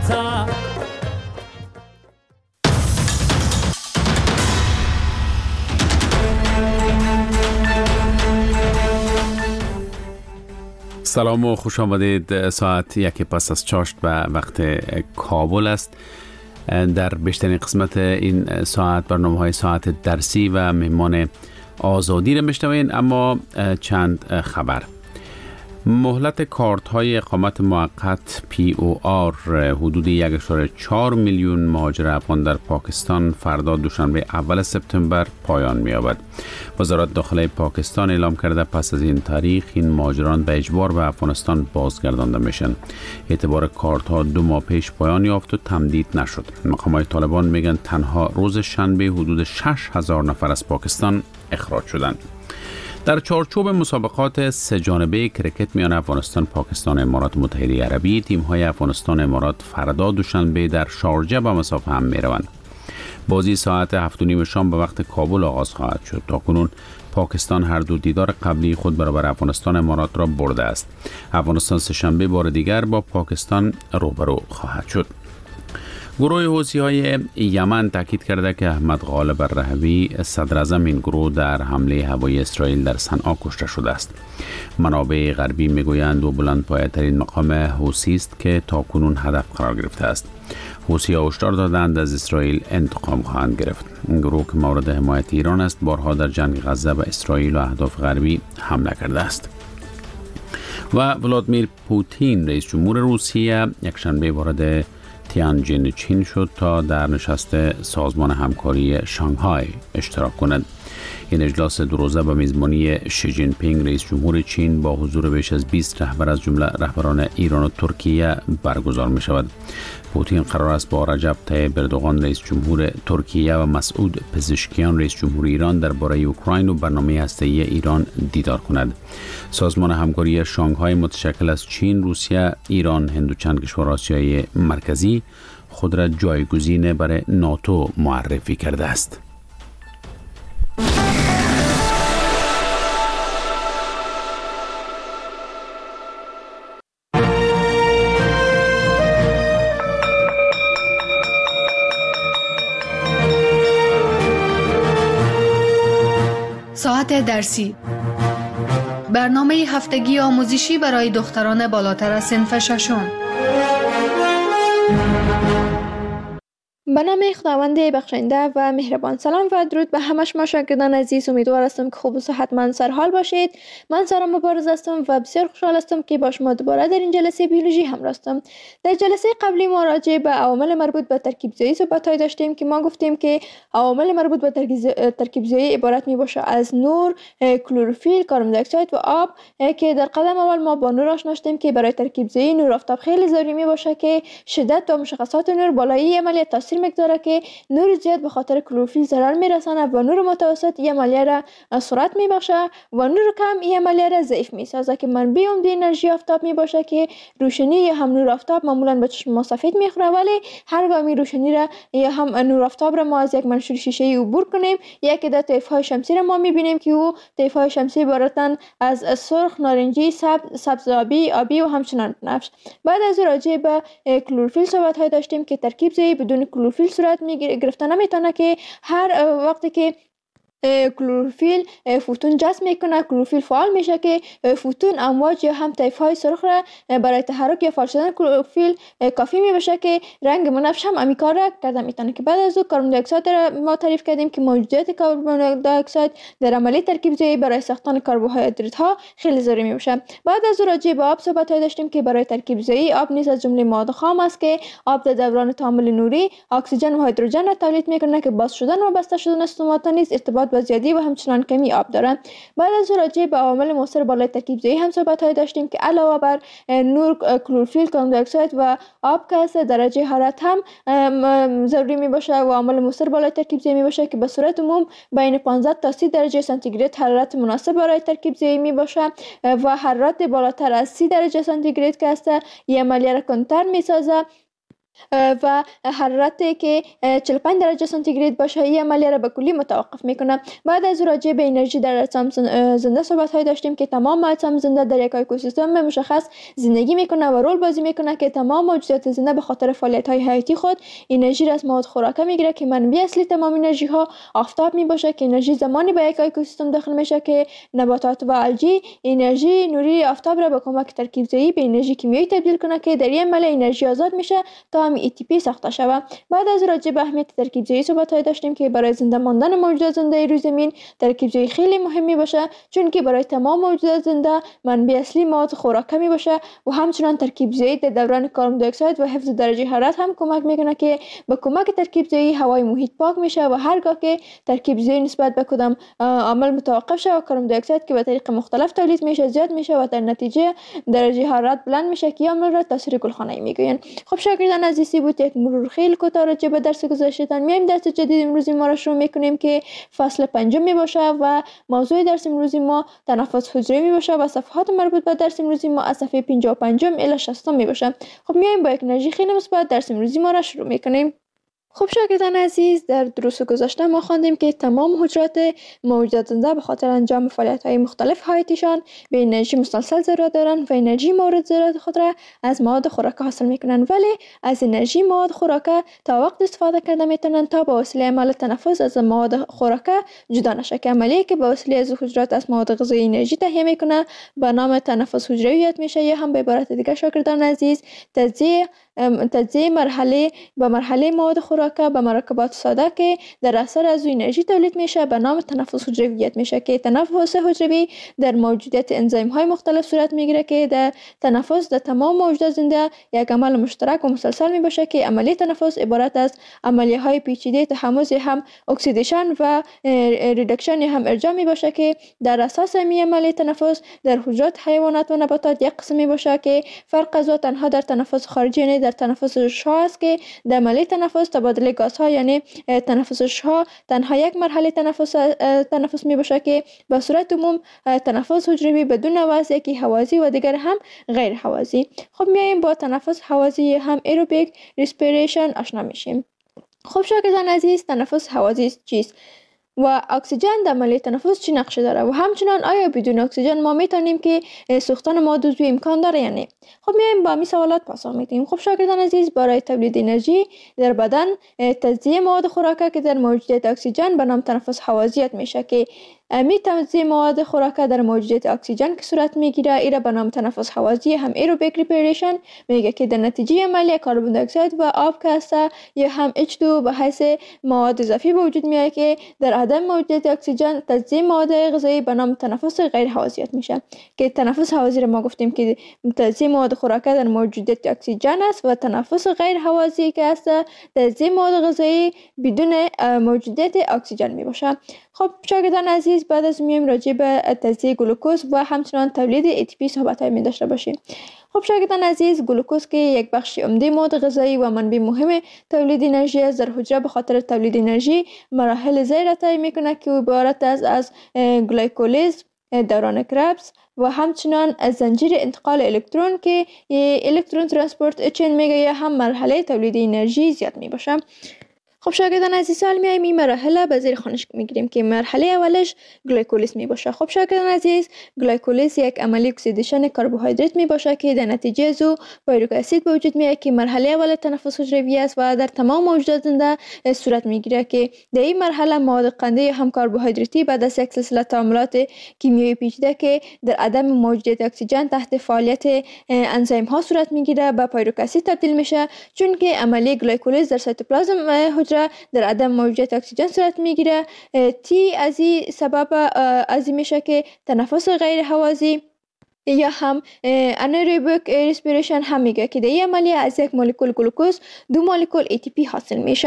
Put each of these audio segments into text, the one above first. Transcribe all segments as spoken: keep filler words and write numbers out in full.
تا. سلام و خوش آمدید. ساعت یک پس از چاشت و وقت کابل است. در بیشترین قسمت این ساعت برنامه‌های ساعت درسی و مهمان آزادی را میشنوین، اما چند خبر. مهلت کارت های اقامت موقت پی او آر حدود یک ممیز چهار میلیون مهاجر افغان در پاکستان فردا دوشنبه اول سپتامبر پایان می‌یابد. وزارت داخله پاکستان اعلام کرده پس از این تاریخ این مهاجران به اجبار به افغانستان بازگردانده میشن. اعتبار کارت ها دو ماه پیش پایان یافت و تمدید نشد. مقامات طالبان میگن تنها روز شنبه حدود شش هزار نفر از پاکستان اخراج شدند. در چارچوب مسابقات سه جانبه کرکت میان افغانستان، پاکستان و امارات متحده عربی، تیم‌های افغانستان و امارات فردا دوشنبه در شارجه به مسافه هم می‌روند. بازی ساعت هفت و نیم شام به وقت کابل آغاز خواهد شد. تاکنون پاکستان هر دو دیدار قبلی خود برابر افغانستان و امارات را برده است. افغانستان سه شنبه بار دیگر با پاکستان روبرو خواهد شد. گروه حوثی‌های یمن تاکید کرده که احمد غالب الرحوی صدر اعظم این گروه در حمله هوایی اسرائیل در صنعا کشته شده است. منابع غربی میگویند او بلندپایه‌ترین مقام حوثی است که تاکنون هدف قرار گرفته است. حوثی‌ها هشدار دادند از اسرائیل انتقام خواهند گرفت. این گروه که مورد حمایت ایران است بارها در جنگ غزه به اسرائیل و اهداف غربی حمله کرده است. و ولادیمیر پوتین رئیس جمهور روسیه یکشنبه وارد تیانجین چین شد تا در نشست سازمان همکاری شانگهای اشتراک کند. این اجلاس دو روزه به میزبانی شی جین پینگ رئیس جمهور چین با حضور بیش از بیست رهبر از جمله رهبران ایران و ترکیه برگزار می شود. پوتین قرار است با رجب طیب اردوغان رئیس جمهور ترکیه و مسعود پزشکیان رئیس جمهور ایران درباره اوکراین و برنامه هسته‌ای ایران دیدار کند. سازمان همکاری شانگهای متشکل از چین، روسیه، ایران، هند و چند کشور آسیای مرکزی خود را جایگزین برای ناتو معرفی کرده است. ساعت درسی، برنامه هفتگی آموزشی برای دختران بالاتر از صنف ششم. به نام خداوند بخشنده و مهربان. سلام و درود به همه شما شاگردان عزیز. امیدوار هستم که خوب و صحتمند سرحال باشید. من سارا مبارز هستم و بسیار خوشحال هستم که با شما دوباره در این جلسه بیولوژی همراه هستم. در جلسه قبلی ما راجع به عوامل مربوط به ترکیب زایی صحبت‌های داشتیم که ما گفتیم که عوامل مربوط به ترکیب زایی عبارت میباشه از نور، کلروفیل، کربن دی اکساید و آب که در قدم اول ما با نور آشنا شدیم که برای ترکیب زایی نور آفتاب خیلی ضروری میباشه که شدت و مشخصات نور بالایی عملیات تاثیر میگذاره که نور زیاد به خاطر کلروفیل ضرر میرسانه و نور متوسط این عملیه را سرعت میبخشه و نور کم این عملیه را ضعیف میسازه که منبع عمده انرژی آفتاب میباشه که روشنی یا هم نور آفتاب معمولا به چشم ما سفید میخوره، ولی هرگاه روشنی را یا هم نور آفتاب را ما از یک منشور شیشه‌ای عبور کنیم یک عده طیف‌های شمسی را ما میبینیم که او طیف‌های شمسی عبارتند از سرخ، نارنجی، سبز، سبز آبی، آبی و همچنان بنفش. بعد از راجع به کلروفیل صحبت های داشتیم که ترکیب زایی بدون کلروفیل صورت می گرفته نمیتونه که هر وقتی که کلروفیل فوتون جذب میکنه، کلروفیل فعال میشه که فوتون امواج یا هم طیف‌های سرخ را برای تحرک یا فعال شدن کلروفیل کافی میبشه که رنگ بنفش هم همین کار را کرده میتونه. که بعد از او کربن دی اکساید را ما تعریف کردیم که موجودیت کربن دی اکساید در عملیه ترکیب زایی برای ساختن کربوهیدرات ها خیلی ضروری میشه. بعد از او راجع به آب صحبت داشتیم که برای ترکیب زایی آب نیز از جمله مواد خام است که آب در دوران تعامل نوری اکسیژن و هیدروژن را تولید میکنه که باز شدن و بسته شدن استومات نیز ارتباط با زیادی و همچنان کمی آب دارند. بعد از راجع به عوامل مؤثر بالای ترکیب زایی هم صحبت داشتیم که علاوه بر نور، کلروفیل، کربن دی اکساید و آب که درجه حرارت هم ضروری می باشه و عامل مؤثر بالای ترکیب زایی می باشه که به صورت عموم بین پانزده تا سی درجه سانتیگراد حرارت مناسب برای ترکیب زایی می باشه و حرارت بالاتر از سی درجه سانتیگراد که است این عملیه را کندتر می سازه و حرارتی که چهل و پنج درجه سانتیگراد باشه این عملیه را به کلی متوقف میکنه. بعد از راجع به انرژی در اجسام زنده صحبت های داشتیم که تمام اجسام زنده در یک اکوسیستم مشخص زندگی میکنه و رول بازی میکنه که تمام موجودات زنده به خاطر فعالیت های حیاتی خود انرژی را از مواد خوراکه میگیره که منبع اصلی تمام انرژی ها آفتاب میباشه که انرژی زمانی به یک اکوسیستم داخل میشه که نباتات و الگی انرژی نوری آفتاب را به کمک ترکیب‌زایی به انرژی کیمیایی تبدیل کنه که در این عمل انرژی آزاد میشه تا هم ای تی پی ساخته شود. بعد از راجع به اهمیت ترکیب‌زایی صحبت های داشتیم که برای زنده ماندن موجودات زنده روی زمین ترکیب‌زایی خیلی مهمی باشه، چون که برای تمام موجودات زنده منبع اصلی مواد خوراکه می باشه و همچنان ترکیب‌زایی در دوران کربن دی اکساید و حفظ درجه حرارت هم کمک میکنه که به کمک ترکیب‌زایی هوای محیط پاک میشه و هرگاه که ترکیب‌زایی نسبت به کدام عامل متوقف شه و کربن دی اکساید که به طریق مختلف تولید میشه زیاد میشه و در نتیجه درجه حرارت بلند میشه که عامل را تاثیر گلخانه‌ای میگوین. خب شاگردان عزیزی بود یک مرور خیلی کوتاه راجع به درس گذشته‌تان. میایم درس جدید امروزی ما را شروع میکنیم که فصل پنجم می باشه و موضوع درس امروزی ما تنفس حجروی می باشه و صفحات مربوط به درس امروزی ما از صفحه پنجاه و پنج الی شصت می باشه. خب میایم با یک انرژی خیلی مثبت درس امروزی ما را شروع میکنیم. خب شاگردان عزیز، در دروس گذشته ما خواندیم که تمام حجرات موجودات زنده به خاطر انجام فعالیت‌های مختلف حیاتیشان به انرژی مسلسل ضرورت دارند و انرژی مورد ضرورت خود را از مواد خوراکه حاصل میکنند، ولی از انرژی مواد خوراکه تا وقت استفاده کرده میتونند تا به وسیله عمل تنفس از مواد خوراکه جدا نشه که عملیه که به وسیله از حجرات از مواد غذایی انرژی تهیه میکنه به نام تنفس حجروی یاد میشه، یا هم به عبارت دیگه شاگردان عزیز تجزیه تجزیه مرحله به مرحله مواد خوراکه به مرکبات ساده که در اثر از انرژی تولید میشه به نام تنفس حجرویت میشه که تنفس حجروی در موجودیت انزیم های مختلف صورت میگیره که در تنفس در تمام موجودات زنده یک عمل مشترک و مسلسل می باشه که عملیه تنفس عبارت از عملیه های پیچیده تحمض هم اکسیدیشن و ریدکشن هم ارجاع می باشه که در اساس می عملیه تنفس در حجرات حیوانات و نباتات یک قسم می باشه که فرق از تنها در تنفس خارجی یعنی در تنفس شها است که در عملیه تنفس تبادل گازها یعنی تنفس شها تنها یک مرحله تنفس تنفس می باشه که به صورت عموم تنفس حجروی بدون وضع یکی هوازی و دیگر هم غیر هوازی. خب میایم با تنفس هوازی هم ایروبیک ریسپیریشن آشنا میشیم. خب شاگردان عزیز، تنفس هوازی چیست و اکسیژن در عملیه تنفس چی نقش داره و همچنان آیا بدون اکسیژن ما میتونیم که سوختن مواد عضوی امکان داره یا نه؟ خب میایم با همین سوالات پاسخ میدیم. خب شاگردان عزیز، برای تولید انرژی در بدن تجزیه مواد خوراکه که در موجودیت اکسیژن به نام تنفس هوازیت میشه که امی تجزیه مواد خوراکه در موجودیت اکسیژن که صورت میگیره ایره به نام تنفس هوازی هم ایروبیک ریسپیریشن میگه که در نتیجه عملیه کربن دی اکساید و آب که هسته یا هم اچ دو به حیث مواد اضافی به وجود میاد که در عدم موجودیت اکسیژن تجزیه مواد غذایی به نام تنفس غیر هوازیت میشه که تنفس هوازی رو ما گفتیم که تجزیه مواد خوراکه در موجودیت اکسیژن است و تنفس غیر هوازی که هسته تجزیه مواد غذایی بدون موجودیت اکسیژن میباشه. خب شاگردان عزیز، بعد از میایم راجع به تجزیه گلوکوز و همچنان تولید ای تی پی صحبت های می داشته باشیم. خب شاگردان عزیز، گلوکوز که یک بخش عمده مواد غذایی و منبع مهم تولید انرژی است، در حجره به خاطر تولید انرژی مراحل زیر را طی میکنه که عبارت است از گلایکولیز، دوران کربس و همچنان از زنجیر انتقال الکترون که الکترون ترانسپورت چین میگه یا هم مرحله تولید انرژی زیاد می باشه. خب شاگردان عزیز، سال میایم این مرحله به زیر خانش میگیریم که مرحله اولش گلایکولیز می باشه. خب شاگردان عزیز، گلایکولیز یک عملی اکسیدیشن کربوهیدرات می باشه که در نتیجه از او پیرویک اسید به وجود میاد که مرحله اول تنفس حجروی است و در تمام موجودات زنده صورت میگیره که در این مرحله مواد قنده یا هم کربوهیدراتی بعد از یک سلسله تعاملات کیمیایی پیچیده که در عدم موجودیت اکسیژن تحت فعالیت انزیم ها صورت میگیره به پیرویک اسید تبدیل میشه، چون که عملی گلایکولیز در سایتوپلازم حجره در عدم موجودیت اکسیژن صورت میگیره. تی از این سبب از این میشه که تنفس غیر هوازی یا هم انایروبیک ریسپیریشن هم میگه که در این عملیه از یک مولکول گلوکوز دو مولکول ای تی پی حاصل میشه.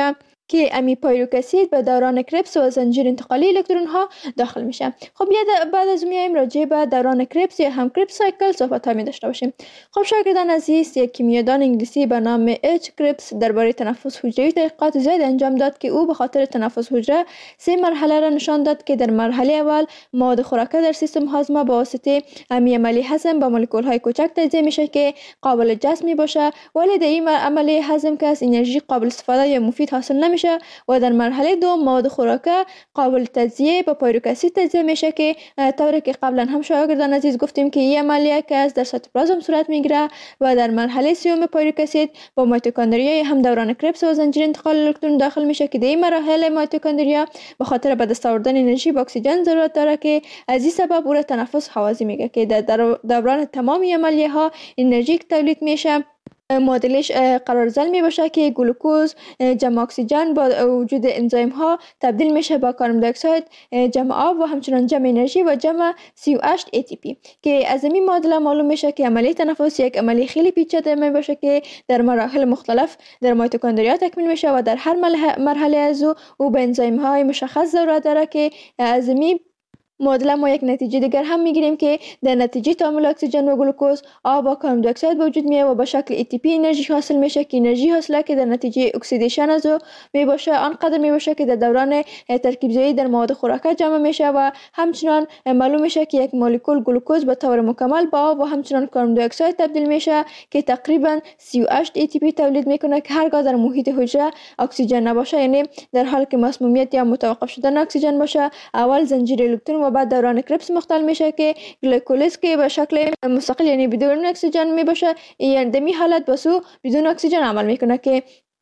که امی پایروک اسید به دوران کربس و زنجیر انتقالی الکترون ها داخل میشه. خب یا بعد از میایم راجع به دوران کربس یا هم کربس سایکل صحبت می داشته باشیم. خب شاگردان عزیز، یک کیمیادان انگلیسی به نام اچ کربس درباره تنفس حجروی تحقیقات زیاد انجام داد که او به خاطر تنفس حجره سه مرحله را نشان داد که در مرحله اول مواد خوراکه در سیستم هاضمه با واسطه امی عملی هضم با مولکول های کوچک تجزیه میشه که قابل جذب می باشه، ولی در این عملی هضم که از انرژی قابل استفاده یا مفید حاصل نمیشه و در مرحله دوم مواد خوراکه قابل تجزیه با پایروک اسید تجزیه میشه که طوری که قبلا هم شاگردان عزیز گفتیم که این عملیه که از در سایتوپلازم صورت میگیره و در مرحله سوم پایروک اسید با میتوکندریا هم دوران کربس و زنجیر انتقال الکترون داخل میشه که در این مرحله میتوکندریا به خاطر به دست آوردن انرژی با اکسیژن ضرورت داره که از این سبب او را تنفس هوازی میگه که در دوران تمام عملیه ها انرژی که تولید میشه معادلش قرارزل می باشه که گلوکوز جمع اکسیژن با وجود انزایم ها تبدیل میشه با کربن دی اکساید جمع آب و همچنان جمع انرژی و جمع سی و هشت ای تی پی که از این معادله معلوم میشه که عملیه تنفس یک عملیه خیلی پیچیده می باشه که در مراحل مختلف در میتوکندریا تکمیل میشه و در هر مرحله از او او به انزایم های مشخص ضرورت داره که از این معادله ما یک نتیجه دیگر هم میگیریم که در نتیجه تعامل اکسیژن و گلوکوز آب و کربن دی اکساید به وجود میاد و به شکل ای تی پی انرژی حاصل میشه که انرژی حاصله که در نتیجه اکسیدیشن از او می باشه آنقدر می باشه که در دوران ترکیب زایی در مواد خوراکه جمع میشه و همچنان معلوم میشه که یک مولکول گلوکوز به طور مکمل با آب و همچنان کربن دی اکساید تبدیل میشه که تقریبا سی و هشت ای تی پی تولید میکنه که هرگاه در محیط حجره اکسیژن نباشه، یعنی در حالی که مسمومیت یا متوقف شدن اکسیژن باشه، اول زنجیر الکترون و بعد دوران کربس مختل میشه که گلیکولیز که به شکل مستقل یعنی بدون اکسیژن می باشه، یعنی در این حالت بسو بدون اکسیژن عمل میکنه که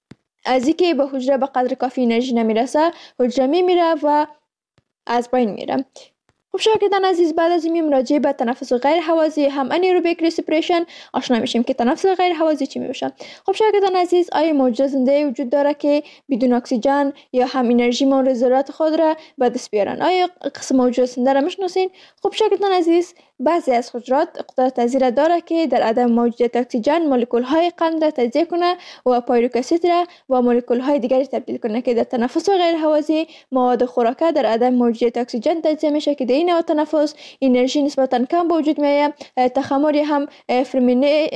از اینکه به حجره به قدر کافی انرژی نمیرسه حجره میمیره و از بین میره. خب شاگردان عزیز، بعد از این راجع به تنفس غیر هوازی هم انیروبیک ریسپیریشن آشنا میشیم که تنفس غیر هوازی چی میشه. خب شاگردان عزیز، آیا موجود زنده وجود داره که بدون اکسیژن یا هم انرژی مورد ضرورت خود را به دست بیارن؟ آیا قسم موجود زنده را میشناسین؟ خب شاگردان عزیز، بعضی از حجرات قدرت پذیر داره که در عدم موجودیت اکسیژن مولکول های قند را تجزیه کنه و پایروک اسید را با مولکول های دیگری تبدیل کنه که در تنفس غیر هوازی مواد خوراکه در عدم موجودیت اکسیژن تجزیه میشه که در این نوع تنفس انرژی نسبتا کم به وجود میاد. تخمر هم فرمینه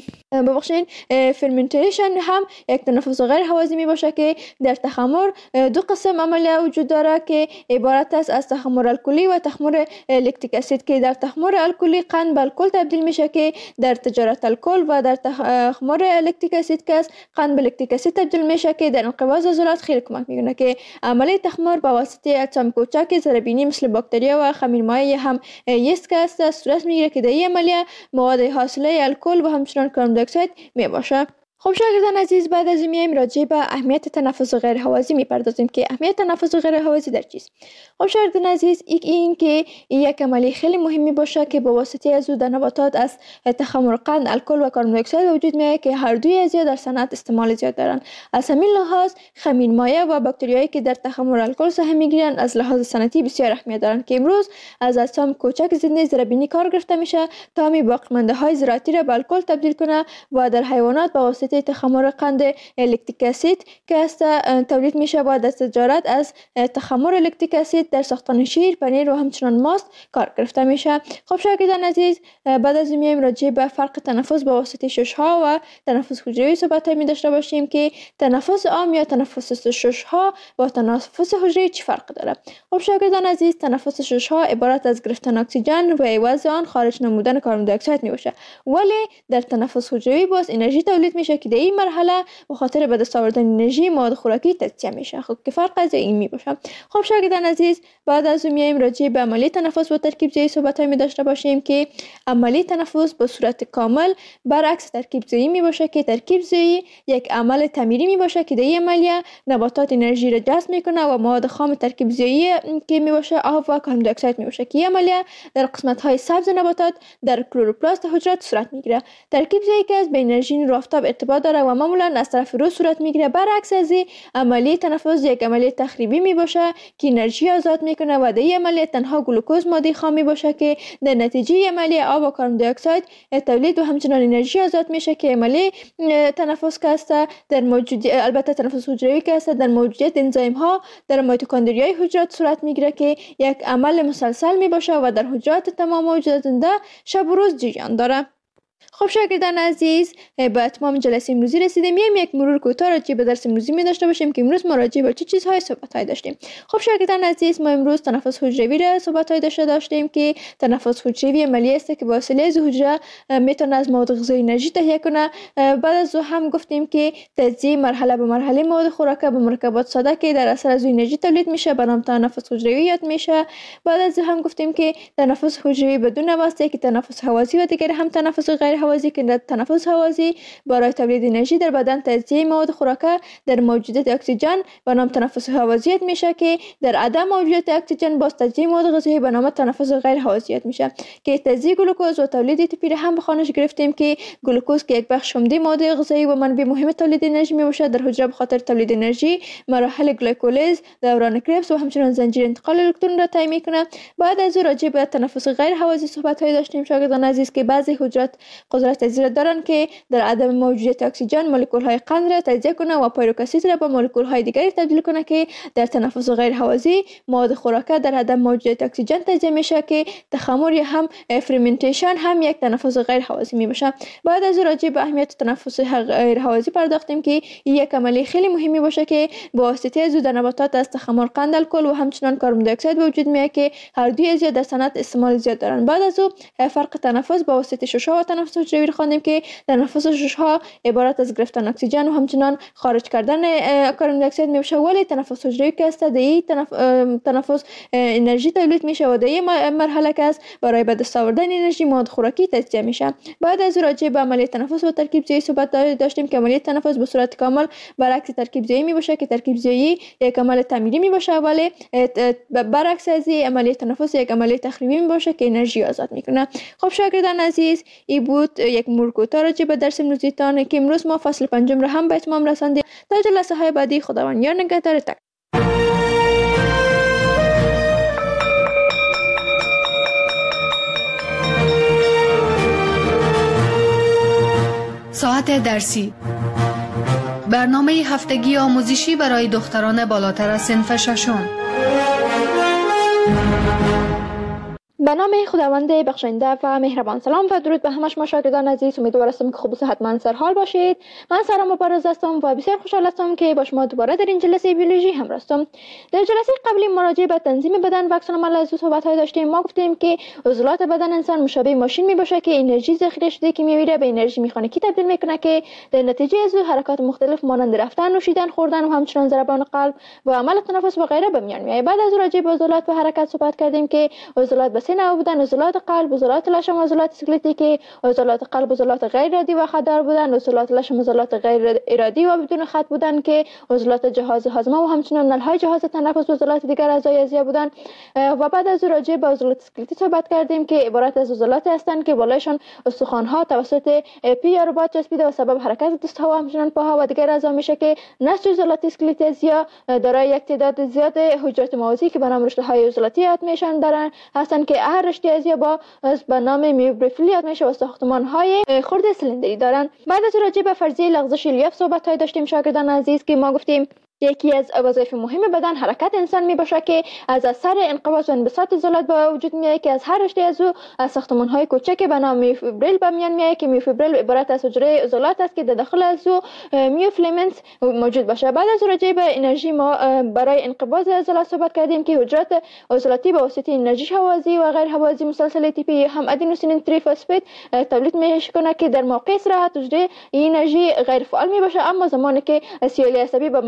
ببخشید فرمنتیشن هم یک تنفس غیر هوازی می باشه که در تخمر دو قسم عملیه وجود داره که عبارت است از تخمر الکلی و تخمر لکتیک اسید که در تخمر الکلی قند به الکل تبدیل میشه که در تجارت الکل و در تخمر لکتیک اسید که قند به لکتیک اسید تبدیل میشه که در انقباض عضلات خیلی کمک میکنه که عملیه تخمر با واسطه اجسام کوچک ضربینی مثل باکتریا و خمیرمایع هم یست که است صورت میگیره که در این عملیه مواد حاصله الکل و همچنان کربن دی اکساید می باشه. خب شاگردان عزیز، بعد از این میایم راجع به اهمیت تنفس غیر هوازی میپردازیم که اهمیت تنفس غیر هوازی در چیست. خب شاگردان عزیز، یک این که یک عملیه خیلی مهمی باشه که با واسطه از او در نباتات از تخمر قند الکل و کربن دی اکساید وجود میاد که هر دوی از در صنعت استعمال زیاد دارن. از همین لحاظ خمیرمایع و باکتریایی که در تخمر الکل سهم میگیرن از لحاظ صنعتی بسیار اهمیت دارن که امروز از اجسام کوچک زنده ضربینی کار گرفته میشه تا می باقیمانده های زراعتی را به الکل تبدیل کنه و در حیوانات با واسطه تخمر قند لکتیک اسید که است تولید میشه و در تجارت از تخمر لکتیک اسید در ساختن شیر، پنیر و همچنان ماست کار گرفته میشه. خب شاگردان عزیز، بعد از این میایم راجع به فرق تنفس با واسطه ششها و تنفس حجروی صحبت می داشته باشیم که تنفس عام یا تنفس ششها با تنفس حجروی چه فرق داره. خب شاگردان عزیز، تنفس ششها عبارت از گرفتن اکسیژن و عوض آن خارج نمودن کربن دی اکساید می باشه، ولی در تنفس حجروی باز انرژی تولید میشه که در این مرحله به خاطر به دست آوردن انرژی مواد خوراکی تجزیه میشه. خب که فرق از این می باشه. خب شاگردان عزیز، بعد از اون میایم راجع به عملیه تنفس و ترکیب زایی صحبت می داشته باشیم که عملیه تنفس به صورت کامل برعکس ترکیب زایی می باشه که ترکیب زایی یک عمل تعمیری می باشه که در این عملیه نباتات انرژی را جذب میکنه و مواد خام ترکیب زایی که می باشه آب و کربن دی اکساید می باشه که این عملیه در قسمت های سبز نباتات در کلوروپلاست حجرات صورت میگیره. ترکیب زایی که از به انرژی نور آفتاب ارتباط ارتباط داره و معمولا از طرف روح صورت میگیره. برعکس از این عملیه تنفس یک عملیه تخریبی می باشه که انرژی آزاد میکنه و در این عملیه تنها گلوکوز ماده خام می باشه که در نتیجه عملیه آب و کاربن دی اکساید تولید و همچنان انرژی آزاد میشه که عملیه تنفس که است در موجودیت، البته تنفس حجروی که است، در موجودیت انزیم ها در میتوکندریای حجرات صورت میگیره که یک عمل مسلسل می باشه و در حجرات تمام موجودات زنده شب و روز جریان داره. خب شاگردان عزیز، به اتمام جلسه امروزی رسیدیم. میایم یک مرور کوتاه راجع به درس امروزی می داشته باشیم که امروز ما راجع به چه چیزهای صحبت های داشتیم. خب شاگردان عزیز، ما امروز تنفس حجروی را صحبت های داشته داشتیم که تنفس حجروی عملیه است که با وسیله از حجره میتونه از مواد غذایی انرژی تهیه کنه. بعد از او هم گفتیم که تجزیه مرحله به مرحله مواد خوراکه به مرکبات ساده که در اثر از انرژی تولید میشه به نام تنفس حجروی یاد میشه. بعد از هم گفتیم که تنفس حجروی بدون واسطه که تنفس هوازی و دیگر هم تنفس غیر هوازی که در تنفس هوازی برای تولید انرژی در بدن تجزیه مواد خوراکه در موجودیت اکسیژن به نام تنفس هوازیت میشه که در عدم موجودیت اکسیژن باز تجزیه مواد غذایی به نام تنفس غیر هوازیت میشه که تجزیه گلوکوز و تولید ای‌تی هم به خانش گرفتیم که گلوکوز که یک بخش عمده ماده غذایی و منبع مهم تولید انرژی میباشه در حجره به خاطر تولید انرژی مراحل گلیکولیز، دوران کربس و همچنین زنجیره انتقال الکترون را طی میکنه. بعد از او راجع به تنفس غیر هوازی صحبت های داشتیم شاگردان عزیز که بعضی حجرات قدرت تجزیه دارن که در عدم موجودیت اکسیژن مولکول های قند را تجزیه کنه و پیروک اسید را با مولکول های دیگری تبدیل کنه که در تنفس غیر هوازی مواد خوراکه در عدم موجودیت اکسیژن تجزیه میشه که تخمر یا هم فرمنتیشن هم یک تنفس غیر هوازی می باشه. بعد از راجع به اهمیت تنفس غیر هوازی پرداختیم که یک عملیه خیلی مهمی باشه که با واسطه از در نباتات از تخمر قند الکل و همچنان کربن دی اکساید وجود میاد که هر دوی از در صنعت استعمال زیاد دارن. بعد از او فرق تنفس با واسطه ششها و تنفس حجروی رو خواندیم که تنفس ششها عبارت از گرفتن اکسیژن و همچنان خارج کردن کربن دی اکساید میشه، ولی تنفس حجروی که است در تنف... تنفس انرژی تولید میشه و در این مرحله که است برای به دست آوردن انرژی مواد خوراکی تجزیه میشه. بعد از راجع به عملیه تنفس و ترکیب زیایی صحبت داشتیم که عملیه تنفس به صورت کامل برعکس ترکیب زیایی می باشه که ترکیب زیایی یک عمل تعمیری می باشه، ولی برعکس از این عملیه تنفس یک عملیه تخریبی می باشه که انرژی آزاد میکنه. خب شاگردان عزیز، این بود یک مرور کوتاه راجع به درس امروزیتان که امروز ما فصل پنجم را هم به اتمام رساندیم. تا جلسه های بعدی خداوند یار نگهدارتان. ساعت درسی، برنامه هفتگی آموزشی برای دختران بالاتر از صنف ششم. به نام خداوند بخشنده و مهربان. سلام و درود به همه شما شاگردان عزیز. امیدوار هستم که خوب و صحتمند سرحال باشید. من سارا مبارز هستم و بسیار خوشحال هستم که با شما دوباره در این جلسه بیولوژی همراه هستم. در جلسه قبلی مراجعه به تنظیم بدن و عکس العمل از صحبت های داشتیم. ما گفتیم که عضلات بدن انسان مشابه ماشین می باشه که انرژی ذخیره شده که میویره به انرژی مکانیکی تبدیل میکنه که در نتیجه از حرکات مختلف مانند رفتن، نوشیدن، خوردن و همچنین ضربان قلب و عمل تنفس و غیره به میان میاد. بعد از راجع به عضلات و حرکت صحبت کردیم که عضلات به سه نوع بودن: عضلات قلب، عضلات لشم و عضلات اسکلتی که عضلات قلب عضلات غیر ارادی و خطر بودن، عضلات لشم عضلات غیر ارادی و بدون خط بودن که عضلات جهاز هاضمه و همچنین نلهای جهاز تنفس و عضلات دیگر اعضای اعضایی بودن. و بعد از راجع به عضلات اسکلتی صحبت کردیم که عبارت از عضلات هستند که بالایشان استخوان‌ها توسط پی یا رباط چسبیده و سبب حرکت دست‌ها و همچنین پاها و دیگر اعضا میشه که نسج عضلات اسکلتی اعضایی دارای یک تعداد زیاد حجرات موازی که به نام رشته‌های عضلاتی یاد میشن دارن هستند که هر رشته اعضایی با به نام میوبریفیل یاد میشه و ساختمان‌های خرد سلندری دارن. بعد از راجع به فرضیه لغزش الیاف صحبت‌های داشتیم شاگردان عزیز که ما گفتیم یکی از وظایف مهم بدن حرکت انسان می باشه که از اثر انقباض و انبساط عضلات به وجود میاد که از هر رشته از او از ساختمان‌های کوچک به نام میوفیبریل به میان میاد که میوفیبریل عبارت از حجره عضلات است که در داخل از او میوفیلامنت موجود باشه. بعد از راجع به انرژی ما برای انقباض عضلات صحبت کردیم که حجرات عضلاتی به واسطه انرژی هوازی و غیر هوازی مثلث اتیپی هم ادنوسین تریفسفید تولید میکنه که در موقع استراحت حجره انرژی غیر فعال می باشه، اما زمانی که سیالی عصبی به مرکز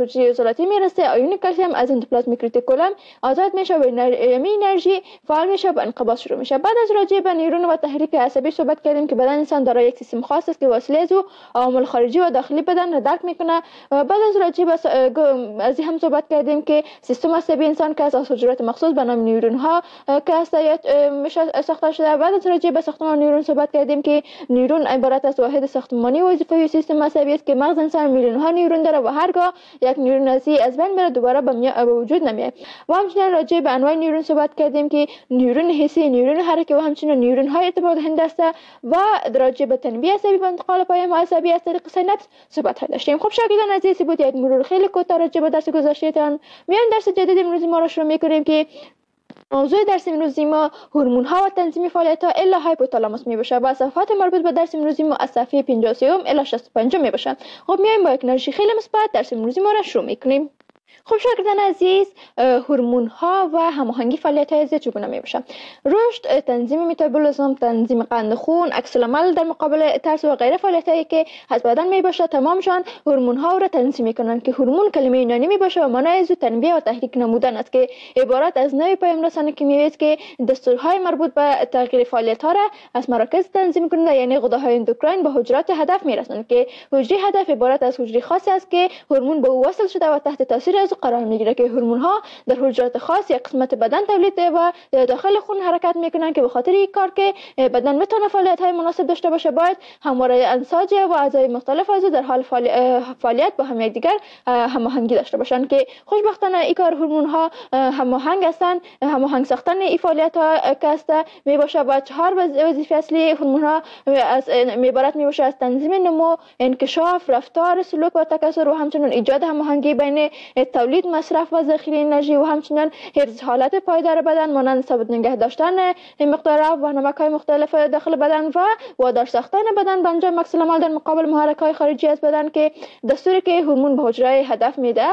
حجره عضلاتی میرسه، آیون کلسیم از اندوپلازمیک رتیکولم آزاد میشه و می انرژی فعال میشه و انقباض شروع میشه. بعد از راجع به نیورون و تحریک عصبی صحبت کردیم که بدن انسان دارای یک سیستم خاص است که واسطه از او عوامل خارجی و داخلی بدن را درک میکنه. و بعد از راجع به از هم صحبت کردیم که سیستم عصبی انسان که از حجرات مخصوص به نام نیورون ها که هست میشه ساخته شده. بعد از راجع به ساختمان نیورون صحبت کردیم که نیورون عبارت از واحد ساختمانی و وظیفه‌ای سیستم عصبی است که مغز انسان میلیون ها نیورون داره و هرگاه یک نیورون از بین بره دوباره به وجود نمیاد. و همچنین راجع به انواع نیورون صحبت کردیم که نیورون حسی، نیورون حرکی و همچنین نیورون های ارتباط دهنده است. و راجع به تنبیه عصبی و انتقال پیام عصبی از طریق سیناپس صحبت داشتیم. خب شاگردان عزیز بود یک مرور خیلی کوتاه راجع به درس گذشتهتان. میایم درس جدید امروزی ما را شروع میکنیم که موضوع درس امروزی ما هورمون ها و تنظیم فعالیت ها الا هایپوتالاموس می باشه و صفحات مربوط به درس امروزی ما از صفحه پنجاه و سه الی شصت و پنج می باشه. خب میایم با یک انرژی خیلی مثبت درس امروزی ما را شروع میکنیم. خب شاگردان عزیز، هورمون ها و هماهنگی فعالیت های چگونه می باشه؟ رشد، تنظیم متابولیسم، تنظیم قند خون، عکس العمل در مقابل ترس و غیره فعالیت هایی که از بدن می باشه تمامشان هورمون ها را تنظیم میکنن که هورمون کلمه یونانی می باشه و معنای از تنبیه و تحریک نمودن است که عبارت از نوع پیام رسان کیمیایی است که دستورهای مربوط به تغییر فعالیت ها را از مراکز تنظیم کننده یعنی غده‌های اندوکراین به حجرات هدف میرسند که حجره هدف عبارت از حجره خاصی است که هورمون به او وصل شده و تحت تاثیر از قرار میگیره که هورمون ها در حجرات خاص یک قسمت بدن تولید و داخل خون حرکت میکنن که به خاطر این کار که بدن میتونه فعالیت های مناسب داشته باشه باید همواره انساج و اعضای مختلف از در حال فعالیت با هم یکدیگر هماهنگی داشته باشن که خوشبختانه این کار هورمون ها هماهنگ هستن. هماهنگ ساختن این فعالیت ها که است می باشه با چهار وظیفه اصلی هورمون ها از عبارت می باشه از تنظیم نمو، انکشاف، رفتار، سلوک و تکثر و همچنین ایجاد هماهنگی بین تولید، مصرف و ذخیره انرژی و همچنین حفظ حالت پایدار بدن مانند ثابت نگه داشتن مقدار آب و نمک‌های مختلف داخل بدن و وادار ساختن بدن به انجام عکس العمل در مقابل محرک‌های خارجی از بدن که دستوری که هورمون به حجره هدف میده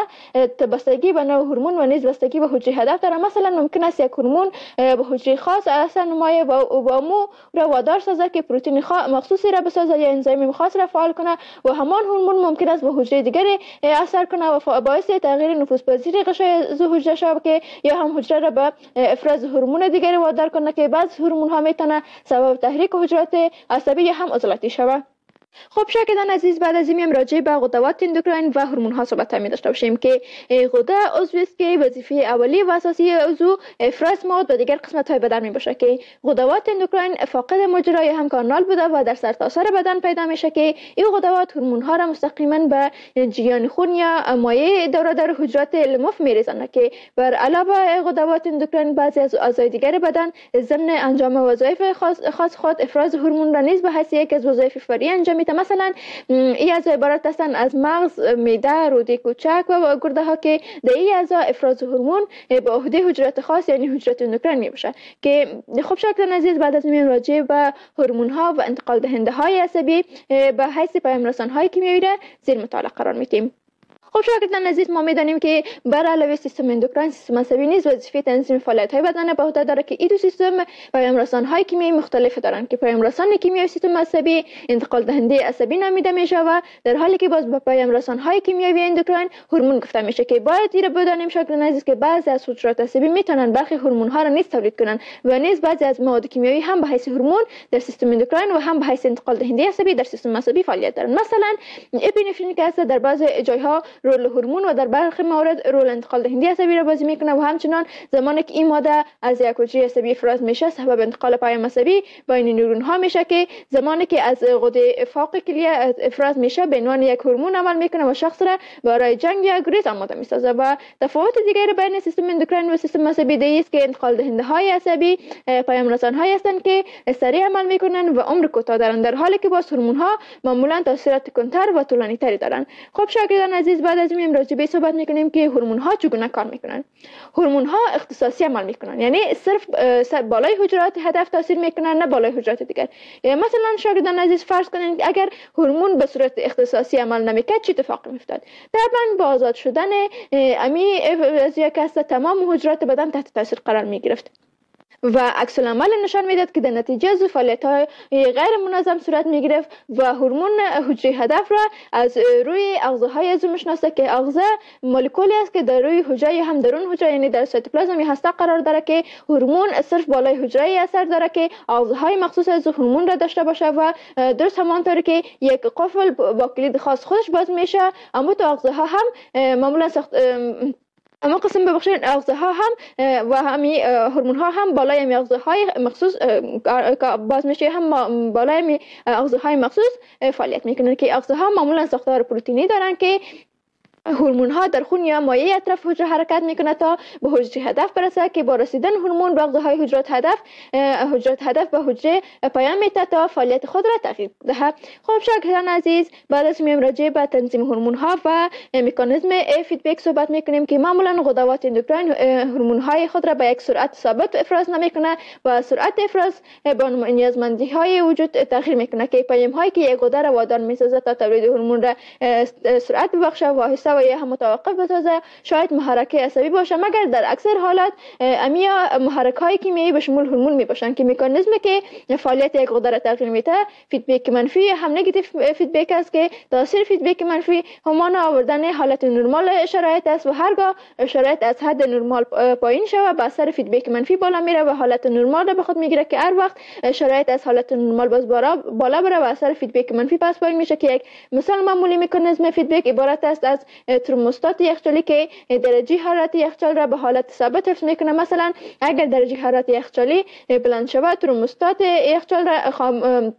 بستگی به نوع هورمون و نیز بستگی به حجره هدف داره. مثلا ممکن است یک هورمون به حجره خاص اثر نمایه و اوبامو را وادار سازه که پروتئین مخصوصی را بسازه یا انزیم خاص را فعال کنه و همان هورمون ممکن است به حجره دیگری اثر کنه و باعث تغییر نفوذپذیری غشای ز حجره شود که یا هم حجره را به افراز هورمون دیگری وادار کنه که بعض هورمون ها میتونه سبب تحریک حجرات عصبی یا هم عضلاتی شود. خب شاگردان عزیز، بعد از این راجع به غدوات اندوکراین و هورمون ها صحبت می داشته باشیم که غده عضوی است که وظیفه اولی و اساسی عضو افراز مواد و دیگر قسمت های بدن می باشه که غدوات اندوکراین فاقد مجرای هم کانال بوده و در سرتاسر بدن پیدا میشه که این غدوات هورمون ها را مستقیما به جریان خون یا مایع دور در حجرات لمف میریزند که بر علاوه غدوات اندوکراین بعضی از اعضای دیگر بدن ضمن انجام وظایف خاص, خاص خود افراز هورمون را نیز به حیث یک از وظایف فوری انجام میده. مثلا این اعضا عبارت هستند از مغز، معده، روده کوچک و گرده ها که در این اعضا افراز هورمون به عهده حجرات خاص یعنی حجرات اندوکراین می باشه که خب شاگردان عزیز، بعد از این راجع به هورمون ها و انتقال دهنده های عصبی به حیث پیام رسان های کیمیایی را زیر مطالعه قرار میدیم. خب شاگردان عزیز، ما میدانیم که بر علاوه سیستم اندوکراین سیستم عصبی نیز وظیفه تنظیم فعالیت های بدن به عهده داره که این دو سیستم پیام رسان های کیمیایی مختلف دارند که پیام رسان کیمیایی سیستم عصبی انتقال دهنده عصبی نامیده میشه و در حالی که باز به پیام رسان های کیمیایی اندوکراین هورمون گفته میشه که باید این رو بدانیم شاگردان عزیز که بعضی از حجرات عصبی میتونن برخی هورمون ها را نیز تولید کنن و نیز بعضی از مواد کیمیایی هم به حیث هورمون در سیستم اندوکراین و هم به حیث انتقال دهنده عصبی در سیستم عصبی فعالیت دارن. مثلا اپینفرین که در بعضی جایها رول هورمون و در برخی موارد رول انتقال دهنده عصبی را بازی میکنه و همچنان زمانی که این ماده از یک حجره عصبی افراز میشه سبب انتقال پیام عصبی بین نورون ها میشه که زمانی که از غده فوق کلیه افراز میشه به عنوان یک هورمون عمل میکنه و شخص را برای جنگ یا گریز آماده میسازه. و تفاوت دیگری بین سیستم اندوکراین و سیستم عصبی دی است که انتقال دهنده های عصبی پیام رسان هایی هستند که سریع عمل میکنن و عمر کوتاه دارند در حالی که باز هورمون ها معمولا تاثیرات کنتر و طولانی تری دارند. خب شاگردان عزیز، بعد از این راجع به صحبت میکنیم که هورمون ها چگونه کار میکنن. هورمون ها اختصاصی عمل میکنن، یعنی صرف بالای حجرات هدف تاثیر میکنن نه بالای حجرات دیگر. مثلا شاگردان عزیز فرض کنید اگر هورمون به صورت اختصاصی عمل نمیکرد چه اتفاقی میافتاد؟ طبعا با آزاد شدن امی از یک است تمام حجرات بدن تحت تاثیر قرار میگرفت و عکس العمل نشان میداد که در نتیجه از فعالیت‌های غیر منظم صورت میگرفت و هورمون حجره هدف را از روی اغذاهای از میشناسه که اغذا مولکولی است که در روی حجره هم درون حجره یعنی در سایتوپلازم هسته قرار داره که هورمون صرف بالای حجره اثر داره که اغذاهای مخصوص از هورمون را داشته باشه و درست همانطور که یک قفل با کلید خاص خودش باز میشه، اما تو اغذاها هم معمولا سخت اما قسم ببخشید اغذاها هم و همین هورمون ها هم بالای همین اغذاهای مخصوص باز میشه، هم بالای همین اغذاهای مخصوص فعالیت میکنن که اغذاها معمولا ساختار پروتئینی دارن که هورمون ها در خون یا مایع اطراف حجره حرکت میکنه تا به حجره هدف برسه که با رسیدن هورمون به اغذاهای حجرات هدف حجرات هدف به حجره پیام میده تا فعالیت خود را تغییر دهد. خب شاگردان عزیز، بعد از میم راجع به تنظیم هورمون ها و مکانیزم فیدبک صحبت میکنیم که معمولا غدوات اندوکراین هورمون های خود را به یک سرعت ثابت افراز نمیکنه و سرعت افراز با نیازمندی های وجود تغییر میکنه که پیام هایی که یک غده را وادار میسازه تا تولید هورمون را سرعت ببخشه و آهسته و یا هم متوقف بسازه شاید محرک عصبی باشه، مگر در اکثر حالات امیا محرک های کیمیایی به شمول هورمون می باشن که مکانیزمی که فعالیت یک غده را تغییر میده فیدبک منفی هم نگاتیو فیدبک است که تاثیر فیدبک منفی همان آوردن حالت نرمال شرایط است و هرگاه شرایط از حد نرمال پایین شود به اثر فیدبک منفی بالا میره و حالت نرمال را به خود میگیره که هر وقت شرایط از حالت نرمال باز بالا بره و اثر فیدبک منفی پس پایین میشه که یک مثال معمولی مکانیزم فیدبک عبارت است از ترموستات یخچالی که درجه حرارت یخچال را به حالت ثابت حفظ میکنه. مثلا اگر درجه حرارت یخچالی بلند شود ترموستات یخچال را خام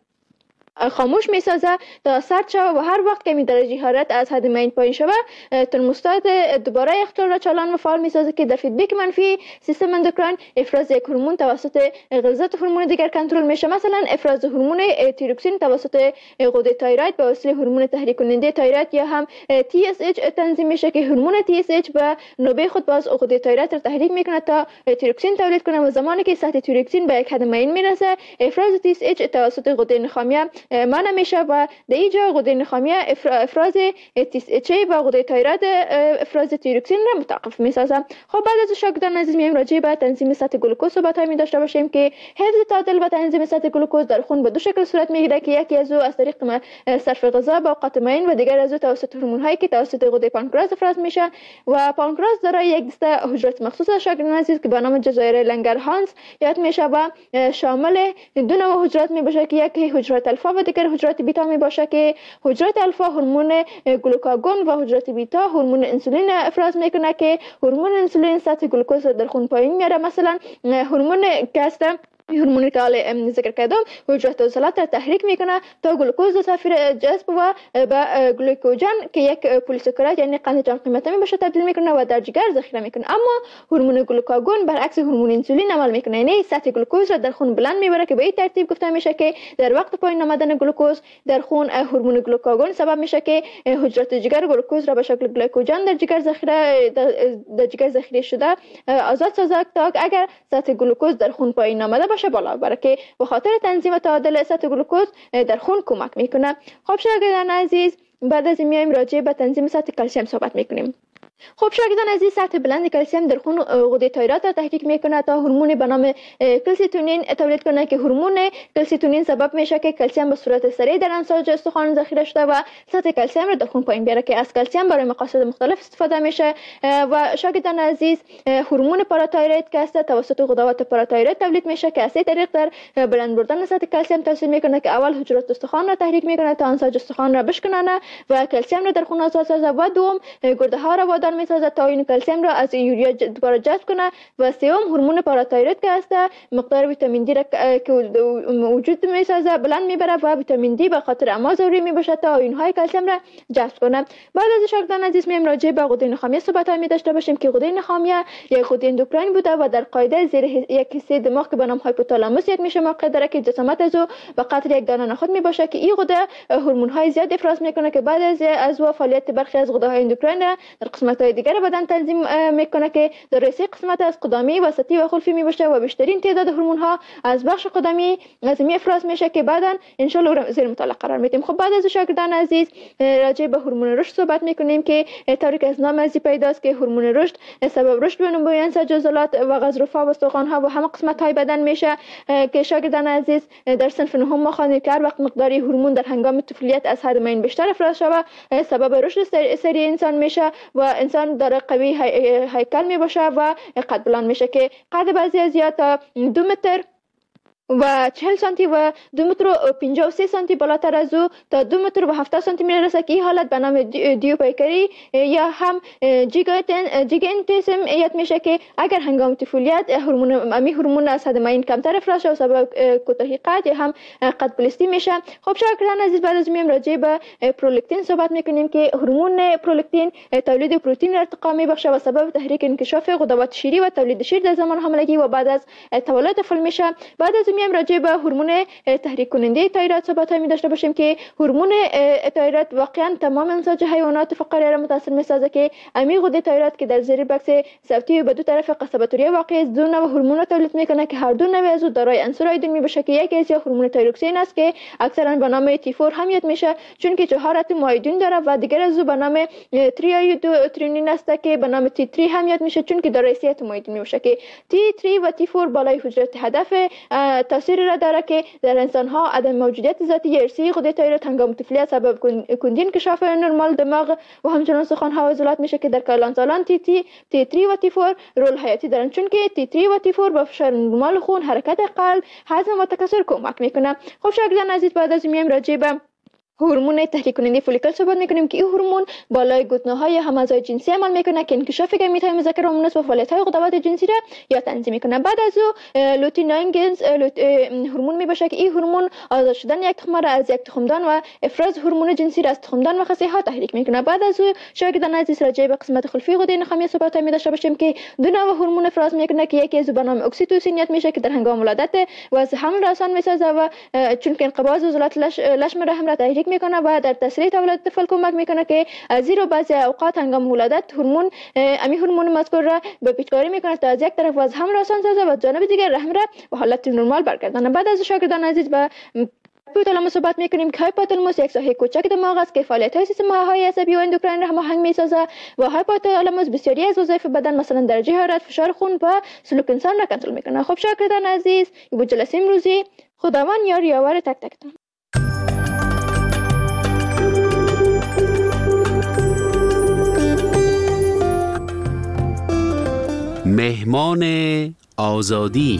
خاموش میسازه تا سرد شود و هر وقت که می درجه حرارت از حد معین پایین شود ترموستات دوباره یخچال را چالان و فعال میسازه که در فیدبک منفی سیستم اندوکراین افراز یک هورمون توسط غلظت هورمون دیگر کنترل میشه. مثلا افراز هورمون تیروکسین توسط غده تایروید به وسیله هورمون تحریک کننده تایروید یا هم تی اس اچ تنظیم میشه که هورمون تی اس اچ به نوبه خود باز غده تایروید را تحریک میکنه تا تیروکسین تولید کنه و زمانی که سطح تیروکسین به یک حد معین میرسه افراز تی اس اچ توسط غده نخامیه منع میشه و در اینجا غده نخامیه افراز تی اس اچ و غده تایروید افراز تیروکسین را متوقف میسازه. خب بعد از شاگردان عزیز میایم راجع به تنظیم سطح گلوکوز صحبت می داشته باشیم که حفظ تعادل و تنظیم سطح گلوکوز در خون به دو شکل صورت میگیره که یکی از او از طریق صرف غذا با اوقات معین و دیگر از او توسط هورمون هایی که توسط غده پانکراس افراز میشه و پانکراس دارای یک دسته حجرات مخصوص شاگردان عزیز که به نام جزایر لنگرهانز یاد میشه و شامل دو نوع حجرات می باشه که یکی حجرات الفا و دیگر حجرات بیتا می باشه که حجرات الفا هورمون گلوکاگون و حجرات بیتا هورمون انسولین افراز میکنه که هورمون انسولین سطح گلوکوز در خون پایین میاره. مثلا هورمون کاست هورمونی که حالا ذکر کردم حجرات عضلات را تحریک میکنه تا گلوکوز و صفر جذب و به گلوکوژن که یک پلیساکارید یعنی قند جان قیمته می باشه تبدیل میکنه و در جگر ذخیره میکنه. اما هورمون گلوکاگون برعکس هورمون انسولین عمل میکنه، یعنی سطح گلوکوز را در خون بلند میبره که به این ترتیب گفته میشه که در وقت پایین آمدن گلوکوز در خون هورمون گلوکاگون سبب میشه که حجرات جگر گلوکوز را به شکل گلوکوژن در جگر ذخیره در جگر ذخیره شده آزاد سازد تا اگر سطح گلوکوز در خون پایین آمده باشه بالا بره که به خاطر تنظیم تعادل سطح گلوکوز در خون کمک میکنه. خب شاگردان عزیز، بعد از این میایم راجع به تنظیم سطح کلسیم صحبت میکنیم. خب شاگردان عزیز، سطح بلند کلسیم در خون غده تایروید را تحریک میکنه تا هورمون به نام کلسیتونین تولید کنه که هورمون کلسیتونین سبب میشه که کلسیم به صورت سریع در انساج استخوان ذخیره شده و سطح کلسیم را در خون پایین بیاره که از کلسیم برای مقاصد مختلف استفاده میشه. و شاگردان عزیز، هورمون پاراتایروید که است توسط غدوات پاراتایروید تولید میشه که از این طریق در بلند بردن سطح کلسیم تاثیر میکنه که اول حجرات استخوان را تحریک میکنه تا انساج استخوان را بشکنانه و کلسیم را در خون آزاد سازه و دوم گرده ها را وادار میسازه تا این کلسیم را از یوریا دوباره جذب کنه و سوم هورمون پاراتایروید که است مقدار ویتامین دی را که وجود میسازه بلند میبره و ویتامین دی به خاطر اما ضروری میباشه تا آیون‌های کلسیم را جذب کنه. بعد از شاگردان عزیز میایم راجع به غده نخامیه صحبت می داشته باشیم که غده نخامیه یک غده اندوکراین بوده و در قاعده زیر یک حصه دماغ که به نام هایپوتالاموس یک میشه موقع داره که جسامت از او به قدر یک دانه نخود می باشه که این غده هورمون های زیاد افراز میکنه که بعد از از او فعالیت برخی از غده های اندوکراین در قسمت قسمت‌های دیگر بدن تنظیم میکنه که در سه قسمت از قدمی، وسطی و خلفی میباشه و بیشترین تعداد هورمون‌ها از بخش قدمی از می افراز میشه که بعداً ان شاء الله زیر مطالعه قرار میدیم. خب بعد از شاگردان عزیز راجع به هورمون رشد صحبت میکنیم که طوری که از نام ازی پیداست که هورمون رشد سبب رشد و نمایان سجزلات و غضروف‌ها و استخوان‌ها و همه قسمت‌های بدن میشه که شاگردان عزیز در صنف نهم ما خواندیم که هر وقت مقداری هورمون در هنگام طفولیت از حد معین بیشتر افراز شود سبب رشد سریع انسان میشه و انسان داره قوی هیکل میباشه و قد بلند میشه که قد بعضی از زیاد تا دو متر و چهل سانتی و دو متر و پنجاه و سه سانتی بالاتر از او تا دو متر و هفتاد سانتی میرسه که این حالت به نام دیوپیکری یا هم جیگانتیسم یاد میشه که اگر هنگام طفولیت هورمون امی هورمون از حد معین کمتر افراز شود سبب کوتاهی قد یا هم قد بلستی میشه. خب شاگردان عزیز بعد از میم راجع به پرولاکتین صحبت میکنیم که هورمون پرولاکتین تولید پروتئین ارتقا میبخشه و سبب تحریک انکشاف غدوات شیری و تولید شیر در زمان حاملگی و بعد از تولد طفل میشه. بعد از میم راجع به هورمون تحریک کننده تایرات صحبت می داشته باشیم که هورمون تایرات واقعا تمام انساج حیوانات فقاریه را متاثر میسازه که امی غده تایرات که در زیر بکس صوتی به دو طرف قصبه توریه واقع است دو نوع هورمون را تولید میکنه که هر دو نوع از او دارای عنصر آیودین میباشه که یکی از هورمون تایروکسین است که اکثرا به نام تی فور هم یاد میشه چون که چهار اتم آیودین داره و دیگر از او به نام تری آیودو ترینین است که به نام تی سه هم یاد میشه چون که دارای سه اتم آیودین میباشه که تی سه و تی فور بالای حجرات هدف تاثیری را داره که در انسان ها عدم موجودیت ذاتی ارثی غده تایروید هنگام طفولیت سبب کندی انکشاف نرمال دماغ و همچنان سخن ها و عضلات میشه که در کلان سالان تی تی تی سه و تی فور رول حیاتی دارن چون که تی سه و تی فور با فشار نرمال خون حرکت قلب هضم و تکثر کمک میکنه. خب شاگردان عزیز بعد از میم راجع به هورمون تحریک کننده فولیکل صحبت میکنیم که این هورمون بالای گوتنه‌های هم اعضای جنسی عمل میکنه که انکشاف گمیت‌های مذکر و مؤنث و فعالیت‌های غدوات جنسی را یا تنظیم میکنه. بعد از او لوتئینین هورمون میباشه که این هورمون آزاد شدن یک تخم را از یک تخمدان و افراز هورمون جنسی را از تخمدان و خصی‌ها تحریک میکنه. بعد از او شاگردان عزیز راجع به قسمت خلفی غده نخامی صحبت می داشته باشیم که دو نوع هورمون افراز میکنه که یکی از به نام اکسیتوسین یاد میشه که در هنگام ولادت واسه حمل آسان میسازه و چون که انقباض عضلات لشم رحم را تحریک میکنه و در تسریع تولد طفل کمک میکنه که از زیرا بعضی اوقات هنگام ولادت هورمون امی هورمون مذکور را به پیچکاری میکنه تا از یک طرف از حمل آسان سازه و جانب دیگر رحم را به حالت نرمال برگردانه. بعد از شاگردان عزیز به هایپوتالاموس صحبت میکنیم که هایپوتالاموس یک ساحه کوچک دماغ است که فعالیت‌های سیستم های عصبی و اندوکراین را هماهنگ میسازه و هایپوتالاموس بسیاری از وظایف بدن مثلا درجه حرارت، فشار خون و سلوک انسان را کنترل میکنه. خب شاگردان عزیز این بود جلسه امروزی. خداوند یار یاور تک تکتان. مهمان آزادی.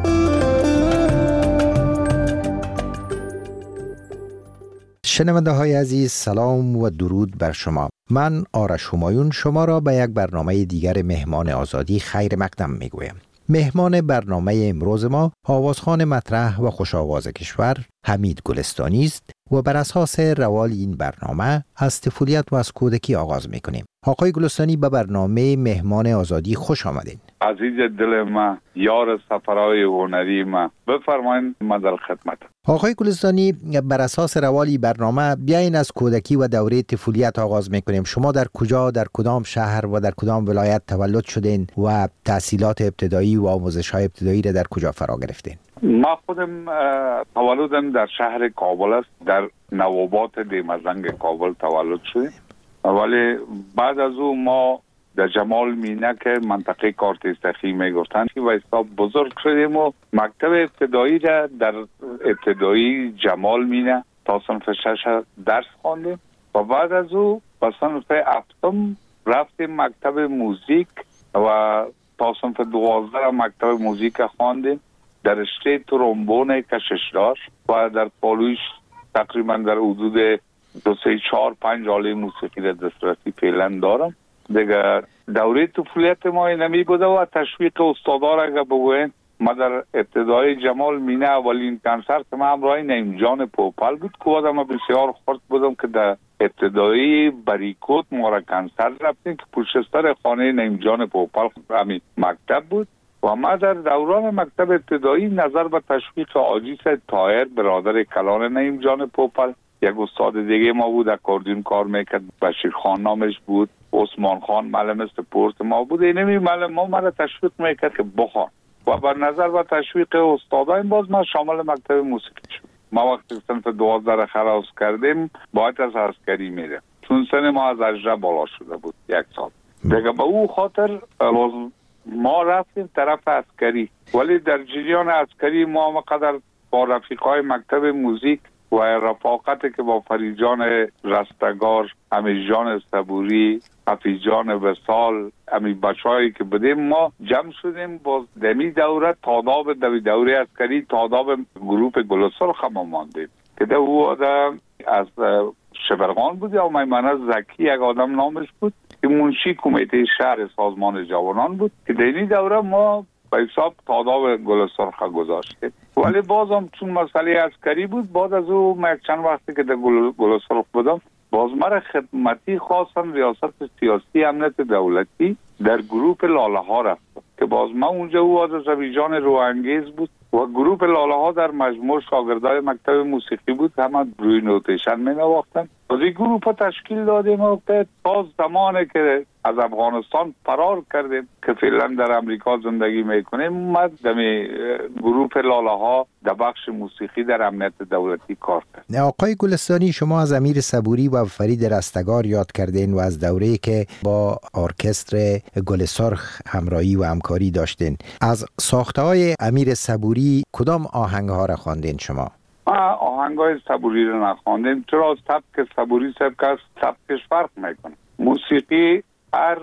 شنونده های عزیز سلام و درود بر شما. من آرش همایون شما را به یک برنامه دیگر مهمان آزادی خیر مقدم میگویم. مهمان برنامه امروز ما آوازخوان مطرح و خوش آواز کشور حمید گلستانی است و بر اساس روال این برنامه از طفولیت و از کودکی آغاز میکنیم. آقای گلستانی به برنامه مهمان آزادی خوش آمدین. عزیز دل ما، یار سفرهای هنری ما، بفرمایید ما در خدمت. آقای گلستانی بر اساس روالی برنامه بیاین از کودکی و دوره طفولیت آغاز میکنیم. شما در کجا، در کدام شهر و در کدام ولایت تولد شدین و تحصیلات ابتدایی و آموزش های ابتدایی را در کجا فرا گرفتین؟ ما خودم تولدم در شهر کابل است، در نوابات دیمزنگ کابل تولد شدیم، ولی بعد از او ما در جمال مینه که منطقه کارتستخی میگفتن و حساب بزرگ شدیم و مکتب ابتدایی را در ابتدایی جمال مینه تا صنف شش درس خواندیم و بعد از او به صنف هفتم رفتیم مکتب موزیک و تا صنف دوازده مکتب موزیک خواندیم در رشته ترومبون کششدار و در پالویش تقریبا در حدود دو سه چهار پنج آله موسیقی را دسترسی فعلا دارم. دیگه دوره طفولیت ما اینمی بوده و تشویق استادا را اگه بگوین ما در ابتدای جمال مینه اولین کنسرت ما همراه نعیم جان پوپل بود که آدم بسیار خورد بودم که در ابتدایی بریکوت ما را کنسرت رفتیم که پشت سر خانه نعیم جان پوپل همین مکتب بود و ما در دوران مکتب ابتدایی نظر به تشویق آجیس طاهر برادر کلان نعیم جان پوپل یک استاد دیگه ما بود اکاردیون کار میکرد بشیر خان نامش بود عثمان خان معلم سپورت ما بود. اینمی معلم ما مرا تشویق میکرد که بخوان و بر نظر و تشویق استادان باز ما شامل مکتب موسیقی شد. ما وقتی صنف دوازده خلاص کردیم باید از عسکری میره، چون سن ما از اجره بالا شده بود یک سال دیگه. به او خاطر ما رفتیم طرف عسکری، ولی در جریان عسکری ما قدر با رفیقای مکتب موزیک و رفاقتی که با فریجان رستگار، امیرجان صبوری، حفیظجان وصال، امی بچه‌هایی که بودیم ما جمع شدیم با دمی دوره تاداب دوی دوره عسکری تاداب گروپ گلسرخ ما ماندیم که ده او آدم از شبرغان بود یا میمنه زکی یک آدم نامش بود که منشی کمیته شهر سازمان جوانان بود که دینی دوره ما به حساب تاداب گلسرخ گذاشتیم. ولی بازم چون مسئله عسکری بود بعد از او من چند وقتی که در گلسرخ بودم باز مرا خدمتی خواستن ریاست سیاسی امنیت دولتی در گروپ لاله ها رفتم که باز من اونجا او از رویجان روانگیز بود و گروپ لاله ها در مجموع شاگردای مکتب موسیقی بود، همه روی نوتیشن می نواختن. از این گروپ تشکیل دادیم و تا زمانی که از افغانستان فرار کردیم که فعلا در امریکا زندگی میکنیم ما دمی گروپ لاله ها در بخش موسیقی در امنیت دولتی کار کرد. آقای گلستانی، شما از امیر صبوری و فرید رستگار یاد کردین و از دوره‌ای که با ارکستر گلسرخ همراهی و همکاری داشتین. از ساخته‌های امیر صبوری کدام آهنگ‌ها را خواندین شما؟ ما آهنگ‌های صبوری را نخواندیم، چرا سبک صبوری سبک سبکش فرق میکنه. موسیقی هر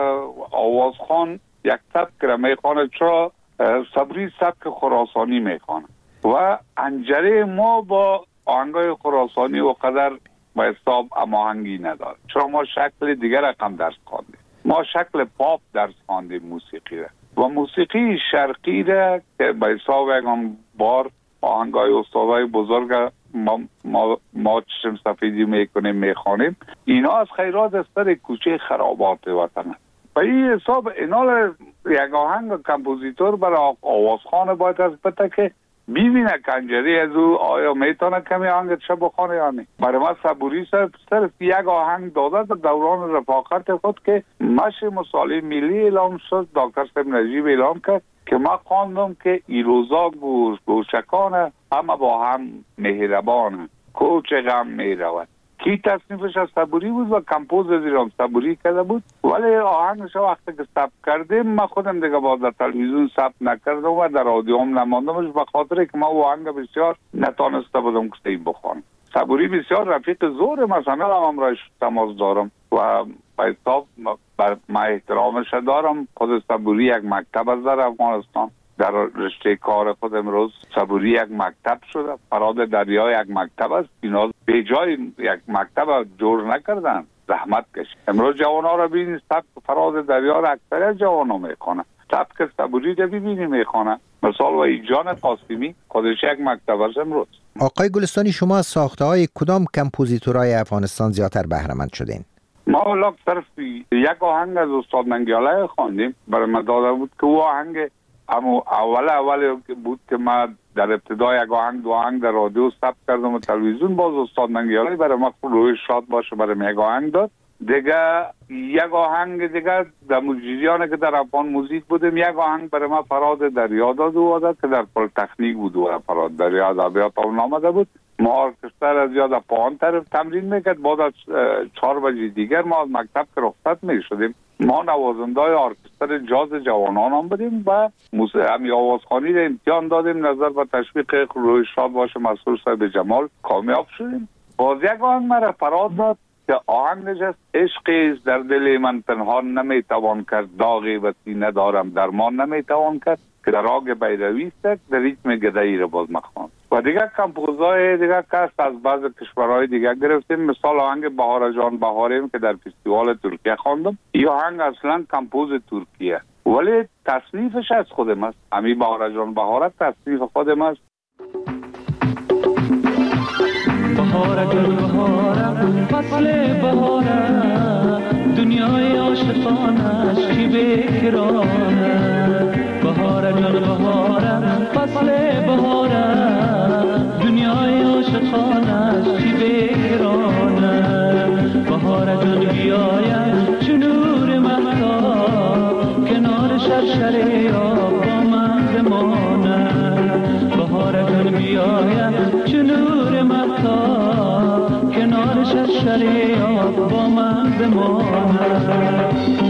آوازخوان یک سبک را میخوانه، چرا صبوری سبک خراسانی میخوانه و انجره ما با آهنگای خراسانی و قدر به حساب هماهنگی نداره، چرا ما شکل دیگر رقم درس خواندیم. ما شکل پاپ درس خواندیم موسیقی را و موسیقی شرقی را که به حساب یکم بار آهنگای استادای بزرگ ما ما, ما چشم سفیدی میکنیم میخوانیم، اینا از خیرات از سر کوچه خرابات وطن است. به این حساب اینال یک آهنگ کمپوزیتور برای آوازخوان باید از بته که ببینه کنجری از او آیا میتونه کمی آهنگ چه بخونه یا نه. برای ما صبوری صرف یک آهنگ داده در دوران رفاقت خود که مشی مصالح ملی اعلام شد، دکتر صاحب نجیب اعلام کرد که ما خواندم که ایروزا گوش گوشکانه همه با هم مهربانه کوچ غم میرود. کی تصنیفش از صبوری بود و کمپوز زیرام صبوری کرده بود، ولی آهنگش وقتی که ثبت کردیم من خودم دیگه باز در تلویزیون ثبت نکردم و در رادیو هم نماندمش به خاطر که ما آهنگ بسیار نتانسته بودم که این بخوانم. صبوری بسیار رفیق زور مثلا هم رایش تماس دارم و به حساب بر ما احترامش دارم. خود صبوری یک مکتب از در افغانستان در رشته کار خود امروز صبوری یک مکتب شده، فراد دریا یک مکتب است. اینا به جای یک مکتب جور نکردن، زحمت کشید. امروز جوان ها را ببینید سبک فراد دریا را اکثر جوان ها میخوانه، سبک صبوری را ببینید میخوانه. مثال و ایجان قاسمی خودش یک مکتب است امروز. آقای گلستانی، شما از ساخته های کدام کمپوزیتورهای افغانستان زیادتر بهره مند شدین؟ ما اولا صرف یک آهنگ از استاد منگیاله خواندیم، برای من داده بود که او آهنگ اما اول اول بود که ما در ابتدای یک آهنگ دو آهنگ در رادیو ثبت کردم و تلویزیون باز استاد منگیاله برای ما روی شاد باشه برای یک آهنگ داد. دیگه یک آهنگ دیگه در مجریانه که در افغان موزیک بودیم یک آهنگ برای ما فراد دریا داد و داد که در پلی‌تکنیک بود و فراد دریا ادبیات اون آمده بود. ما ارکستر از یاد پایان طرف تمرین میکرد. بعد از چهار بجه دیگر ما از مکتب که رخصت میشدیم ما نوازندای ارکستر جاز جوانان هم بودیم و همی آوازخوانی را امتحان دادیم. نظر و تشویق روی شاد باشه مسئول صاحب جمال کامیاب شدیم. باز یک آهنگ مرا فراد داد که آهنگ نجست عشقی در دل من پنهان نمیتوان کرد، داغی و سینه دارم درمان نمیتوان کرد که در آگ بیروی است در ریتم گدایی را باز مخوان و دیگر کمپوزای دیگر کست از بعض کشورهای دیگر گرفتیم. مثال آهنگ بهار جان بهاریم که در فستیوال ترکیه خواندم. این آهنگ اصلا کمپوز ترکیه ولی تصنیفش از خودم است. امی بهار جان بهار تصنیف خودم است. بهار جان بهارم فصل بهارم دنیای عاشقانش کی بکرانه. بهار جان بهارم فصل بهارم دنیای عاشقانش کی بکرانه. بهار جان بیایم چنو شرشر آب با من بمانه بهار جان بیاید چو نور مهتاب کنار شرشر آب با من بمانه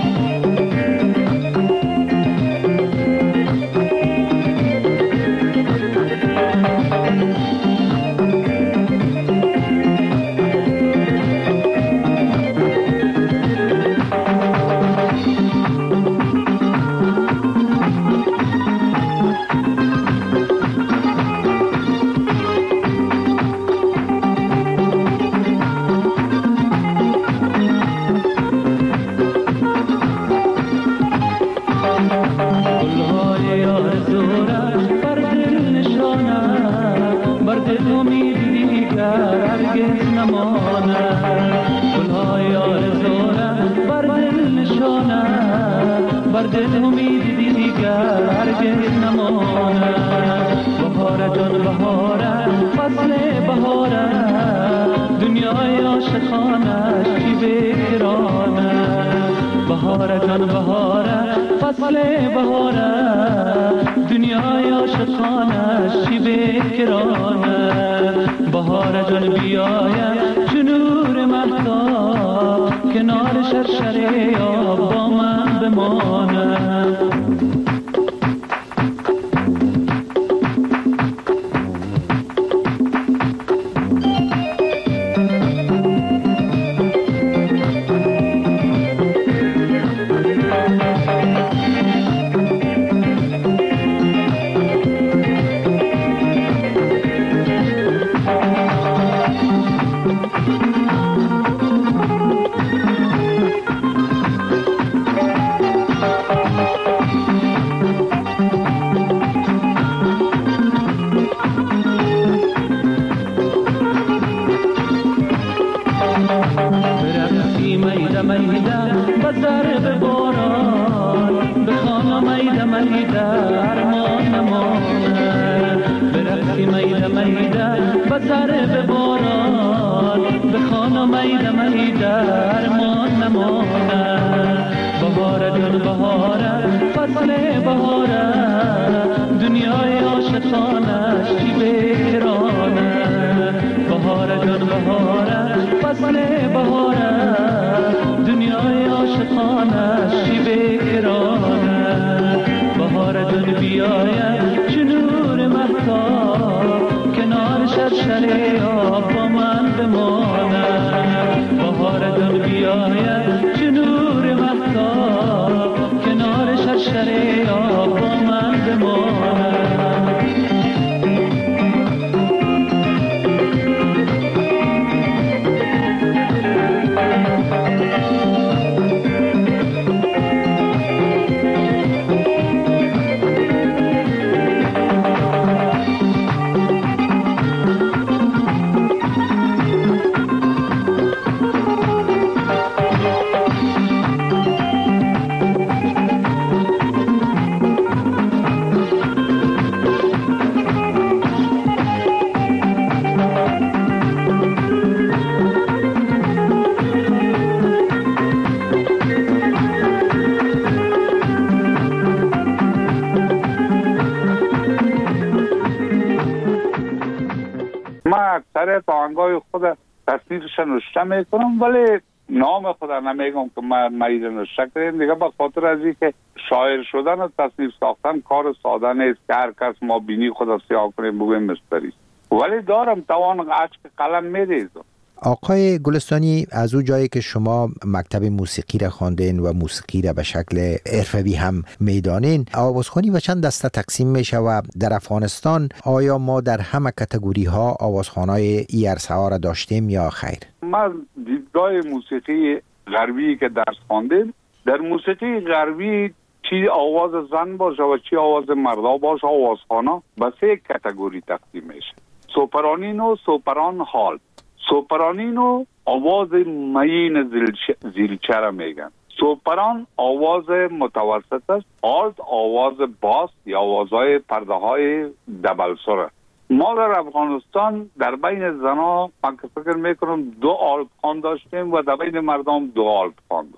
آهنگای خود تصنیفش نوشته میکنم ولی نام خود نمیگم که من مریض نوشته کردیم دیگه، به خاطر از اینکه شاعر شدن و تصنیف ساختن کار ساده نیست که هر کس ما بینی خود سیاه کنیم بگویم مستری، ولی دارم توان عشق قلم میریزم. آقای گلستانی، از او جایی که شما مکتب موسیقی را خواندین و موسیقی را به شکل حرفه‌ای هم میدانین، آوازخوانی و چند دسته تقسیم میشه و در افغانستان آیا ما در همه کاتگوری ها آوازخوانای ای عرصه ها را داشتیم یا خیر؟ من دیدگاه موسیقی غربی که درس خواندیم، در موسیقی غربی چی آواز زن باشه و چی آواز مردا باشه آوازخوانا به سه کاتگوری تقسیم میشه: سوپرانین و سوپران هال. سوپرانینو آواز مین زیلچه را میگن، سوپران آواز متوسط است، آلت آواز باس یا آوازهای پرده های دبلسره. ما در افغانستان در بین زنا من که فکر میکنم دو آلت خوان داشتیم و در بین مردم دو آلت خوان داشت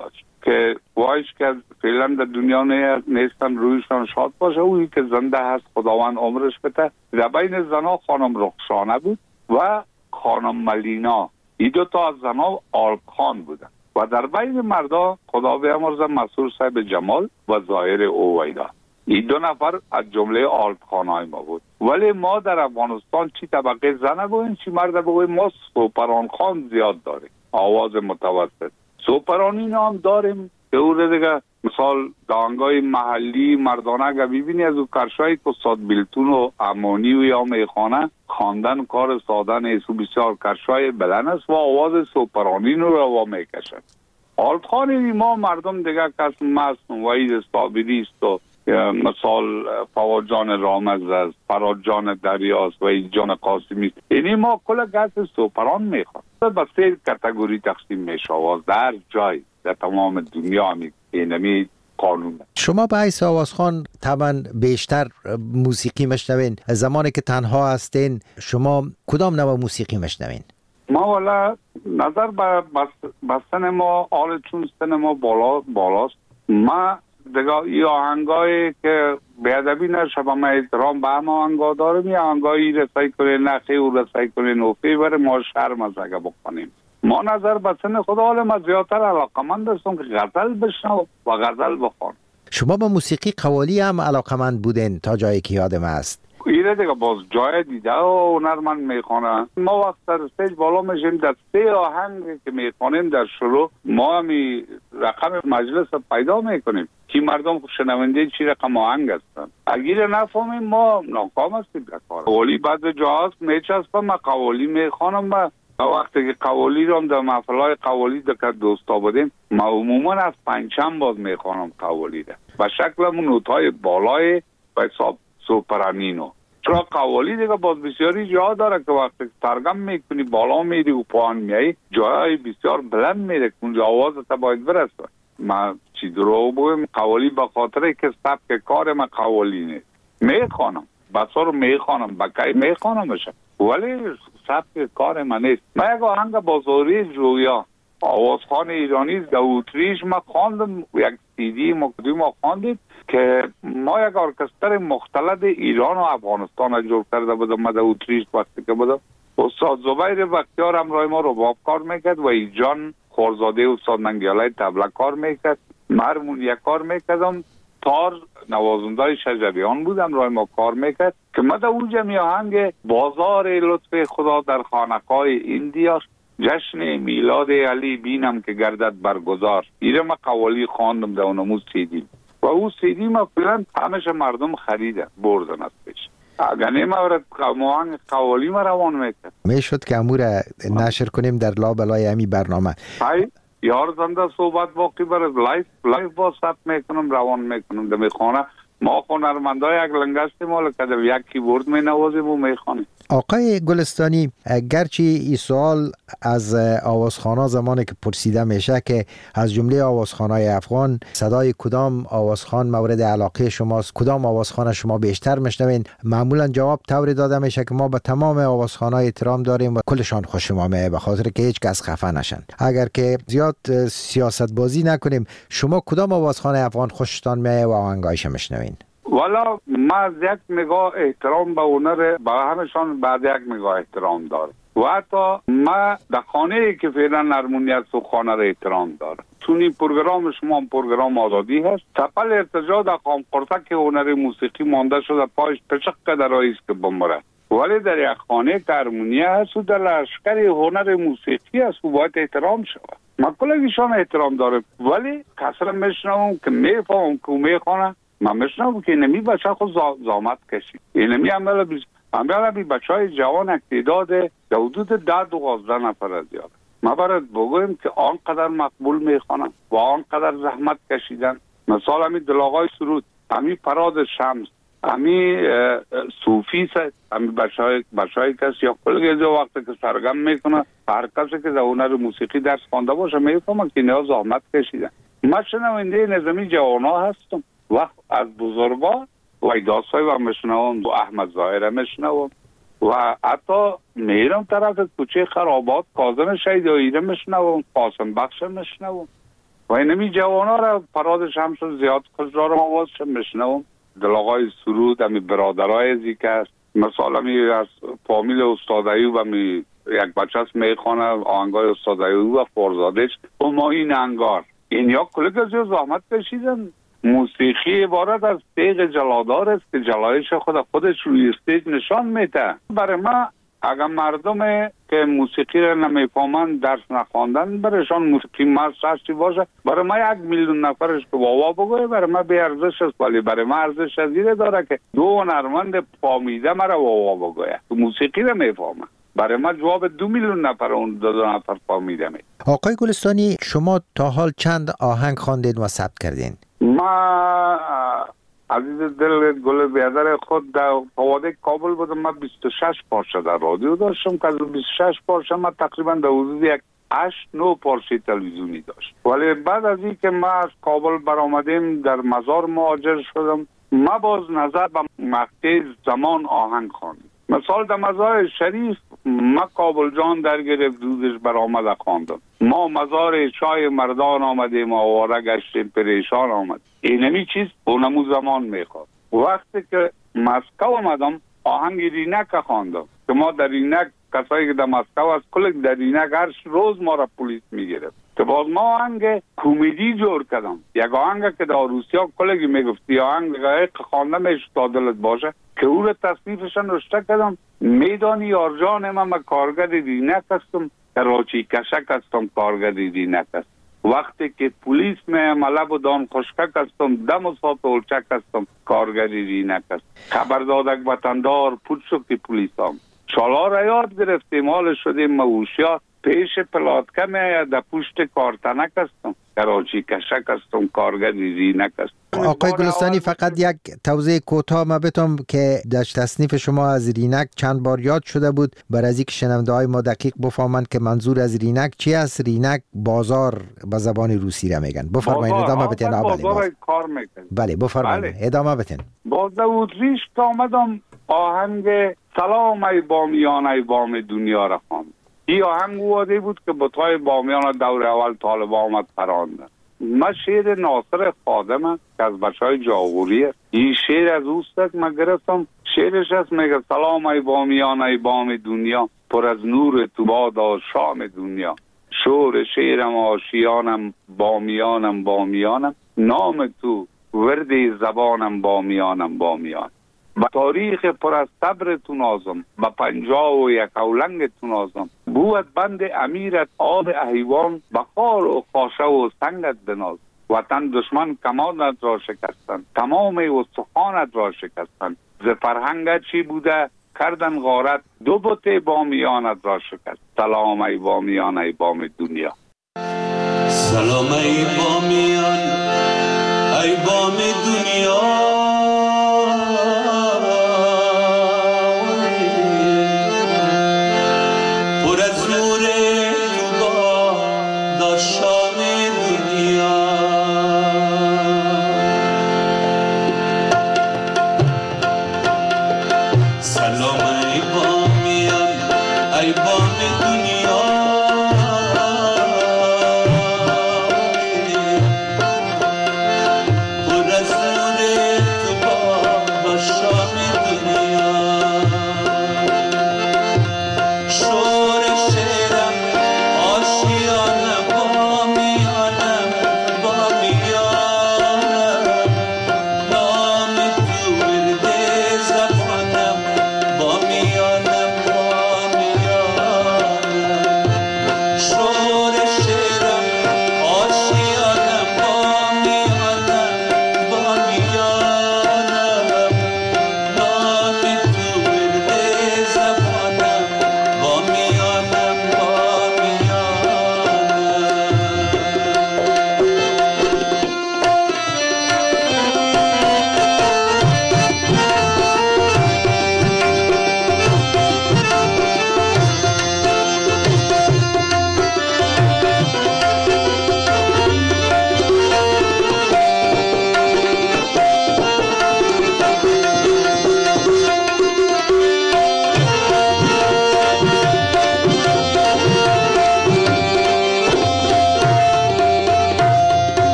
که وایش که فعلا در دنیا نیستن رویشان شاد باشه. اویی که زنده هست خداوند عمرش بده. در بین زنها خانم رخشانه بود و خانم ملینا، این دو تا از زنها آلخان بودن. و در بین مردا خدا بیامرزه مسرور صاحب جمال و ظاهر اویدا، این دو نفر از جمله آلخانهای ما بود. ولی ما در افغانستان چی طبقه زن بگویم چی مرد بگویم، ما سوپران خان زیاد داریم، آواز متوسط. سوپرانی هم داریم که او دیگه مثال دانگای محلی مردانه اگه ببینی از او کرشایی که استاد بیلتون و امانی و یا میخانه خواندن کار ساده نیست و بسیار کرشای بلند است و آواز سوپرانی رو روا میکشن. آلتخان ما مردم دیگه کس مست وحید صابری است و مثال فواد جان رامز است، فراد جان دریاست و این جان قاسمی است. یعنی ما کل گس سوپران میخواد به سه کاتگوری تقسیم میشه آواز در جای در تمام دنیا همی اینمی قانون. شما به حیث آوازخوان طبعا بیشتر موسیقی مشنوین. زمانی که تنها هستین شما کدام نوع موسیقی مشنوین؟ ما والا نظر به بستن ما آل چون سن ما بالا بالاست. ما دیگه ای آهنگایی که بیادبی نشه با ما احترام به همه آهنگا داریم، یا آهنگایی رسایی کنه نخی و رسایی کنه نوفی بره ما شرم از اگه بکنیم. ما نظر به سن خدا حال ما زیادتر علاقمند هستم که غزل بشنو و غزل بخوان. شما به موسیقی قوالی هم علاقمند بودین تا جایی که یادم است؟ ایره دیگه باز جای دیده و هنرمند میخوانه. ما وقت در استیج بالا میشیم در سه آهنگ که میخوانیم در شروع ما همی رقم مجلس پیدا میکنیم که مردم شنونده چی رقم آهنگ هستن. اگر نفهمیم ما ناکام هستیم در کار. قوالی بعد جا هست میچسبم، من قوالی میخوانم و وقتی که قوالی رو هم در محفلهای قوالی در دوستا بودیم ما عموما از پنجم باز میخوانم قوالی ده و شکلمون نوتهای بالای و حساب سوپرانینو. چرا قوالی دیگه باز بسیاری جا داره که وقتی سرگم میکنی بالا میری و پایین میایی جای بسیار بلند میره که اونجا آوازت باید برسه. من چی درو بگویم قوالی به خاطره که سبک کار من قوالی نیست. میخوانم بسا رو میخوانم بکی میخوانم بشه ولی سبک کار من نیست. من یک آهنگ بازاری جویا آوازخوان ایرانی در اتریش ما خواندم، یک سیدی مقدم ما خواندیم که ما یک ارکستر مختلط ایران و افغانستان جور کرده بودم. ما در اتریش وقتی که بودم استاد زبیر بختیار همراه ما رباب کار میکرد و ایجان خورزاده استاد ننگیالای طبله کار میکرد، مرمون یک کار میکردم، تار نوازندای شجریان بودم رای ما کار میکرد که ما در اونجا می آهنگ بازار لطف خدا در خانقاه ایندیا جشن میلاد علی بینم که گردد برگزار ایره ما قوالی خواندم در اونمو سیدی و او سیدی ما فیلن همشه مردم خریده بردن از پیش. اگر نیم آورد آهنگ قوالی ما روان میکرد میشد که امور نشر کنیم در لابلای همی برنامه. های یار زنده صحبت باقی برد لایف لایف با ثبت میکنم روان میکنم در میخوانه. ما هنرمندای یک لنگستی مال که در یک کیبورد می نوازیم و میخوانیم. آقای گلستانی گرچه این سوال از آوازخوانا زمانی که پرسیده میشه که از جمله آوازخوانای افغان صدای کدام آوازخوان مورد علاقه شماست، کدام آوازخوان شما بیشتر میشنوین، معمولا جواب طوری داده میشه که ما به تمام آوازخوانای احترام داریم و کلشان خوش ما میه به خاطر که هیچ کس خفه نشن. اگر که زیاد سیاست بازی نکنیم شما کدام آوازخوان افغان خوشتان میه و آهنگایش میشنوین؟ والا ما از یک نگاه احترام به هنر به همشان بعد یک نگاه احترام دارم و حتی ما در خانه ای که فعلا هرمونیت و خانه را احترام دارم. چون این پروگرام شما پروگرام آزادی هست تپل ارتجاع در قام قرصه که هنر موسیقی مانده شده پایش پشق در رئیس که بمره ولی در یک خانه که هرمونیه هست و در لشکر هنر موسیقی هست و باید احترام شود. ما کلگیشان احترام دارم ولی کسر میشنوم که میفهم که میخوانه من میشنم که اینمی بچه خود زامت کشید. اینمی عمل بیز... عمل بی بچه های جوان اکتیداد در حدود ده دوازده نفر از یاد. ما باید بگویم که آنقدر مقبول میخوانن و آنقدر زحمت کشیدن. مثال همی دلاغای سرود، همی فراد شمس، همی صوفی سید، همی بچه های بچه های کسی یا کلگیزه وقتی که سرگم میکنه هر کسی که در هنر موسیقی درس خوانده باشه میفهمه که اینها زحمت کشیدن. ما شنونده نظامی جوانا هستم و از بزرگا و داستای و مشنوم و احمد ظاهره مشنوم و حتی میرم طرف کوچه خرابات کاظم شیدایی مشنوم، قاسم بخش مشنوم و اینمی جوانا را فراد شمس زیاد کجدارم آوازش میشنوم. دلاغای سرود همی برادرای ازی که است، مثلا می از فامیل استاد ایوب همی یک بچه است میخوانه آهنگای استاد ایوب و فرزادش و ما این انگار این یا کلک از زحمت کشیدن. موسیقی عبارت از تیغ جلادار است که جلایش خود خودش روی استیج نشان میده. برای ما اگر مردم که موسیقی را نمیفهمند درس نخواندن برایشان موسیقی مست باشه، برای ما یک میلیون نفرش که واوا بگوه برای ما بی ارزش است، ولی برای ما ارزش از اینه داره که دو هنرمند فهمیده مرا واوا بگوه که موسیقی را میفهمه. برای ما جواب دو میلیون نفر اون دو, دو نفر فهمیده می. آقای گلستانی، شما تا حال چند آهنگ خواندید و ثبت کردین؟ ما عزیز دل گل بیادر خود در فواده کابل بودم. من بیست و شش پارچه در رادیو داشتم که از بیست و شش پارچه من تقریبا در حدود یک هشت نه پارچه تلویزیونی داشت. ولی بعد از این که ما از کابل برآمدیم در مزار مهاجر شدم، ما باز نظر به مقطع زمان آهنگ خواندم. مثال در مزار شریف ما کابل جان در گرفت دودش برآمده خواندم. ما مزار چای مردان آمدیم آواره گشتیم پریشان آمد. اینمی چیز اونمو زمان میخواد. وقتی که مسکو آمدم آهنگ رینک خواندم که ما در رینک کسایی که در مسکو از کل در رینک هر روز ما را پلیس میگرفت که باز ما آهنگ کمدی جور کردم. یک آهنگ که در روسیا کلگی میگفتی آهنگ غیق خوانده میشه تا دلت باشه که او را تصنیفشان رشته کردم. میدانی یار جان من من کارگر رینک هستم، کراچی کشک هستم کارگر رینک هستم. وقتی که پلیس می ملب و دان خشکک هستم، دم و سات اولچک هستم کارگر رینک هستم. خبر دادک وطندار پود شد که پلیس هم شالا را یاد گرفتیم حال شدیم موشیا پیش پلاتکه می در پشت کارتنک هستم کراچی کشک هستم کارگر رینک هستم. آقای گلستانی، فقط یک توضیح کوتاه ما بتم که در تصنیف شما از رینک چند بار یاد شده بود برای از اینکه شنونده های ما دقیق بفهمند که منظور از رینک چی است. رینک بازار به زبان روسی را میگن. بفرمایید ادامه بدین. بازار کار میکنه. بله بفرمایید ادامه بدین. باز در ریش که آمدم آهنگ سلام ای بامیان ای بام دنیا را خواندم. این آهنگ واده بود که بطای بامیان دور اول طالب آمد پراندن. من شعر ناصر خادم که از بچه های جاغوریه، این شعر از اوست من گرفتم. شعرش هست میگه سلام ای بامیان ای بام دنیا، پر از نور تو بادا شام دنیا. شور شعرم آشیانم بامیانم بامیانم، نام تو ورد زبانم بامیانم بامیان. با تاریخ پر از صبر تو نازم، با پنجاه و یک اولنگ تو نازم. بود بند امیرت آب حیوان، بخار و خاشه و سنگت بناز. وطن دشمن کمانت را شکستن، تمام استخوانت را شکستن. ز فرهنگت چی بوده کردن غارت، دو بت بامیانت را شکست. سلام ای بامیان ای بام دنیا. سلام ای بامیان ای بام دنیا،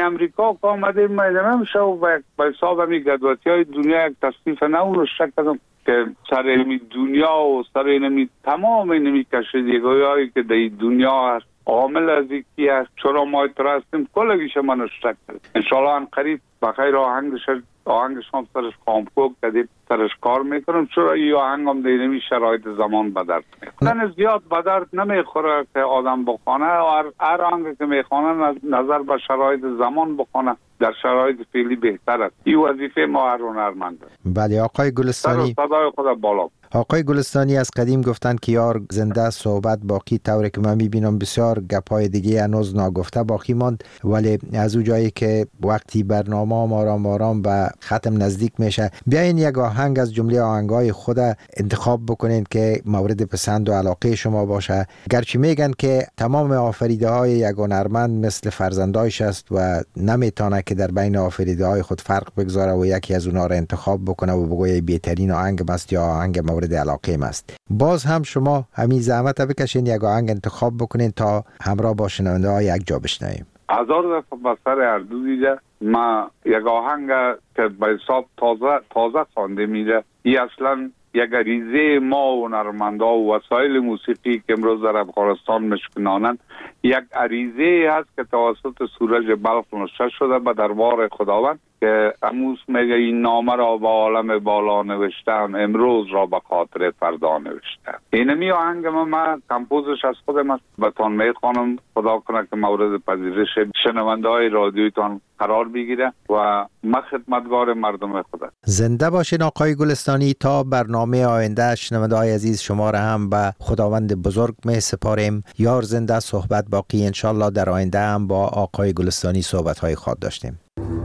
امریکا که آمده میدنم شو و به حساب همی گدواتی های دنیا یک تصنیف نو رو شک کردم که سر اینمی دنیا و سر اینمی تمام اینمی کشیدگی هایی که در دنیا هست عامل از یکی هست چرا ما ترستیم کلگیش من شک کردم. انشالله ان قریب بخیر آهنگش آهنگش هم سرش کامپوک کدید سرش کار میکنم چرا ای آهنگ هم دینمی شرایط زمان بدرد میخوره زیاد بدرد نمیخوره که آدم بخونه و هر آهنگ که میخونه نظر به شرایط زمان بخونه در شرایط فعلی بهتر است. این وظیفه ما هر هنرمند است. بله آقای گلستانی، صدای خود بالا. آقای گلستانی از قدیم گفتن که یار زنده صحبت باقی، طوری که من میبینم بسیار گپای دیگه هنوز ناگفته باقی ماند، ولی از اون جایی که وقتی برنامه آرام آرام به ختم نزدیک میشه بیاین یک آهنگ از جمله آهنگای خود انتخاب بکنین که مورد پسند و علاقه شما باشه. گرچه میگن که تمام آفریده های یک هنرمند مثل فرزندایش است و نمیتونه که در بین آفریده های خود فرق بگذاره و یکی از اونها را انتخاب بکنه و بگویه بهترین آهنگ است یا آهنگ مورد علاقه است. باز هم شما همین زحمت بکشین یک آهنگ انتخاب بکنین تا همراه با شنونده ها یک جا بشنویم. هزار دفعه بسر هر دو دیده ما یک آهنگ که به حساب تازه تازه خوانده میده، این اصلا یک غریزه ما و هنرمندا و وسایل موسیقی که امروز در افغانستان مشکنانند یک غریزه هست که توسط سورج بلخ نوشته شده به دربار خداوند که اموس میگه این نامه را به عالم بالا نوشتم امروز را به خاطر فردا نوشتم. اینمی آهنگ ما, ما کمپوزش از خودم است بهتان میخوانم، خدا کنه که مورد پذیرش شنونده های رادیویتان قرار بگیره و ما خدمتگار مردم خدا. زنده باشین آقای گلستانی. تا برنامه آینده شنونده های عزیز شما را هم به خداوند بزرگ می سپاریم. یار زنده صحبت باقی. انشالله در آینده هم با آقای گلستانی صحبت های خود داشتیم.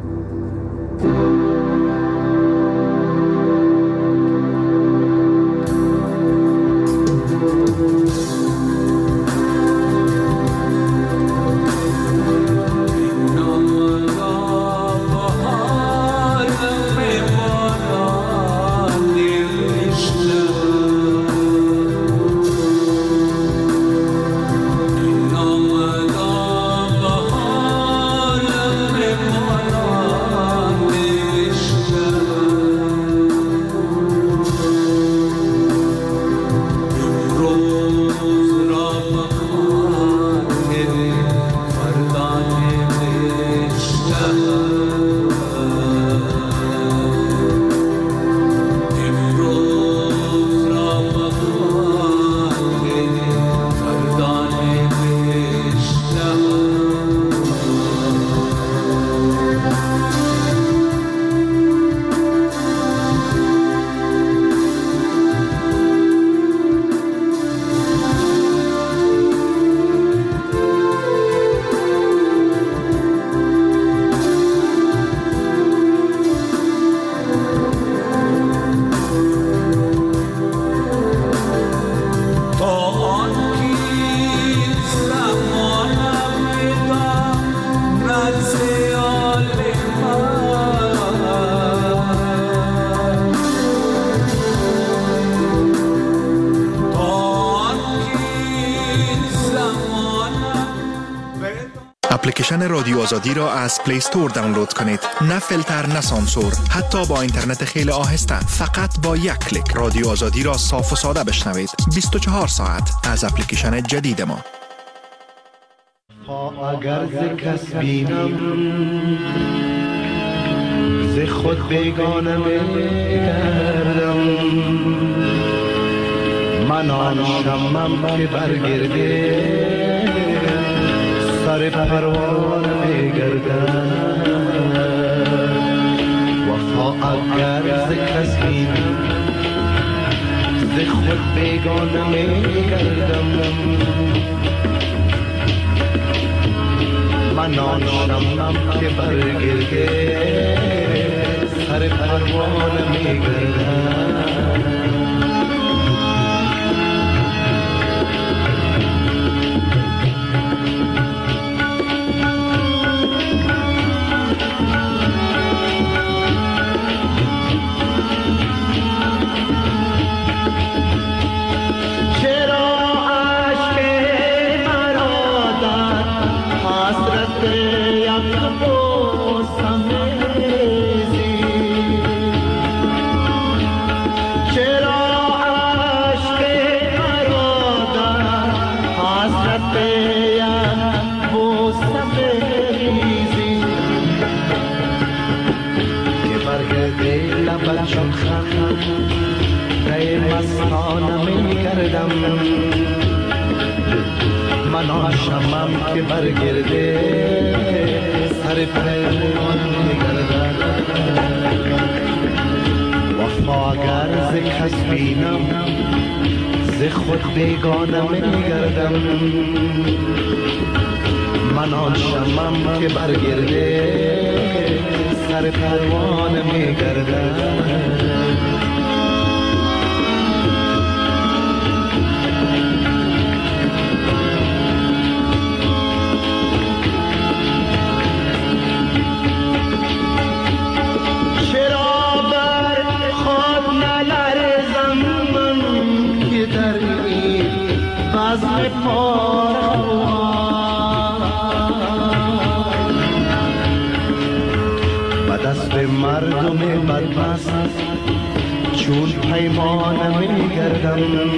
اپلیکیشن رادیو آزادی را از پلی استور دانلود کنید. نه فیلتر نه سانسور، حتی با اینترنت خیلی آهسته. فقط با یک کلیک رادیو آزادی را صاف و ساده بشنوید. بیست و چهار ساعت از اپلیکیشن جدید ما. اگر ز کس بینم ز خود بیگانه می‌گردم، من آن شمم که برگرده سر پروانه می‌گردم. وفا اگر ز کس بینم ز خود بیگانه می‌گردم، من آن شمم که برگرده سر پروانه می‌گردم. Oh لبت چون خم ری مستانه می گردم من آن شمم که برگرده سر پرمان می گردم وفا اگر ز کس بینم ز خود بیگانه می گردم من آن شمم که برگرده سر پروانه می گردم و دست مردم بدبخت چون پیمانه می گردم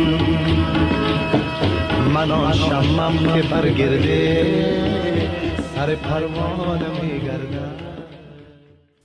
من آن شمم که برگرده سر پروانه می گردم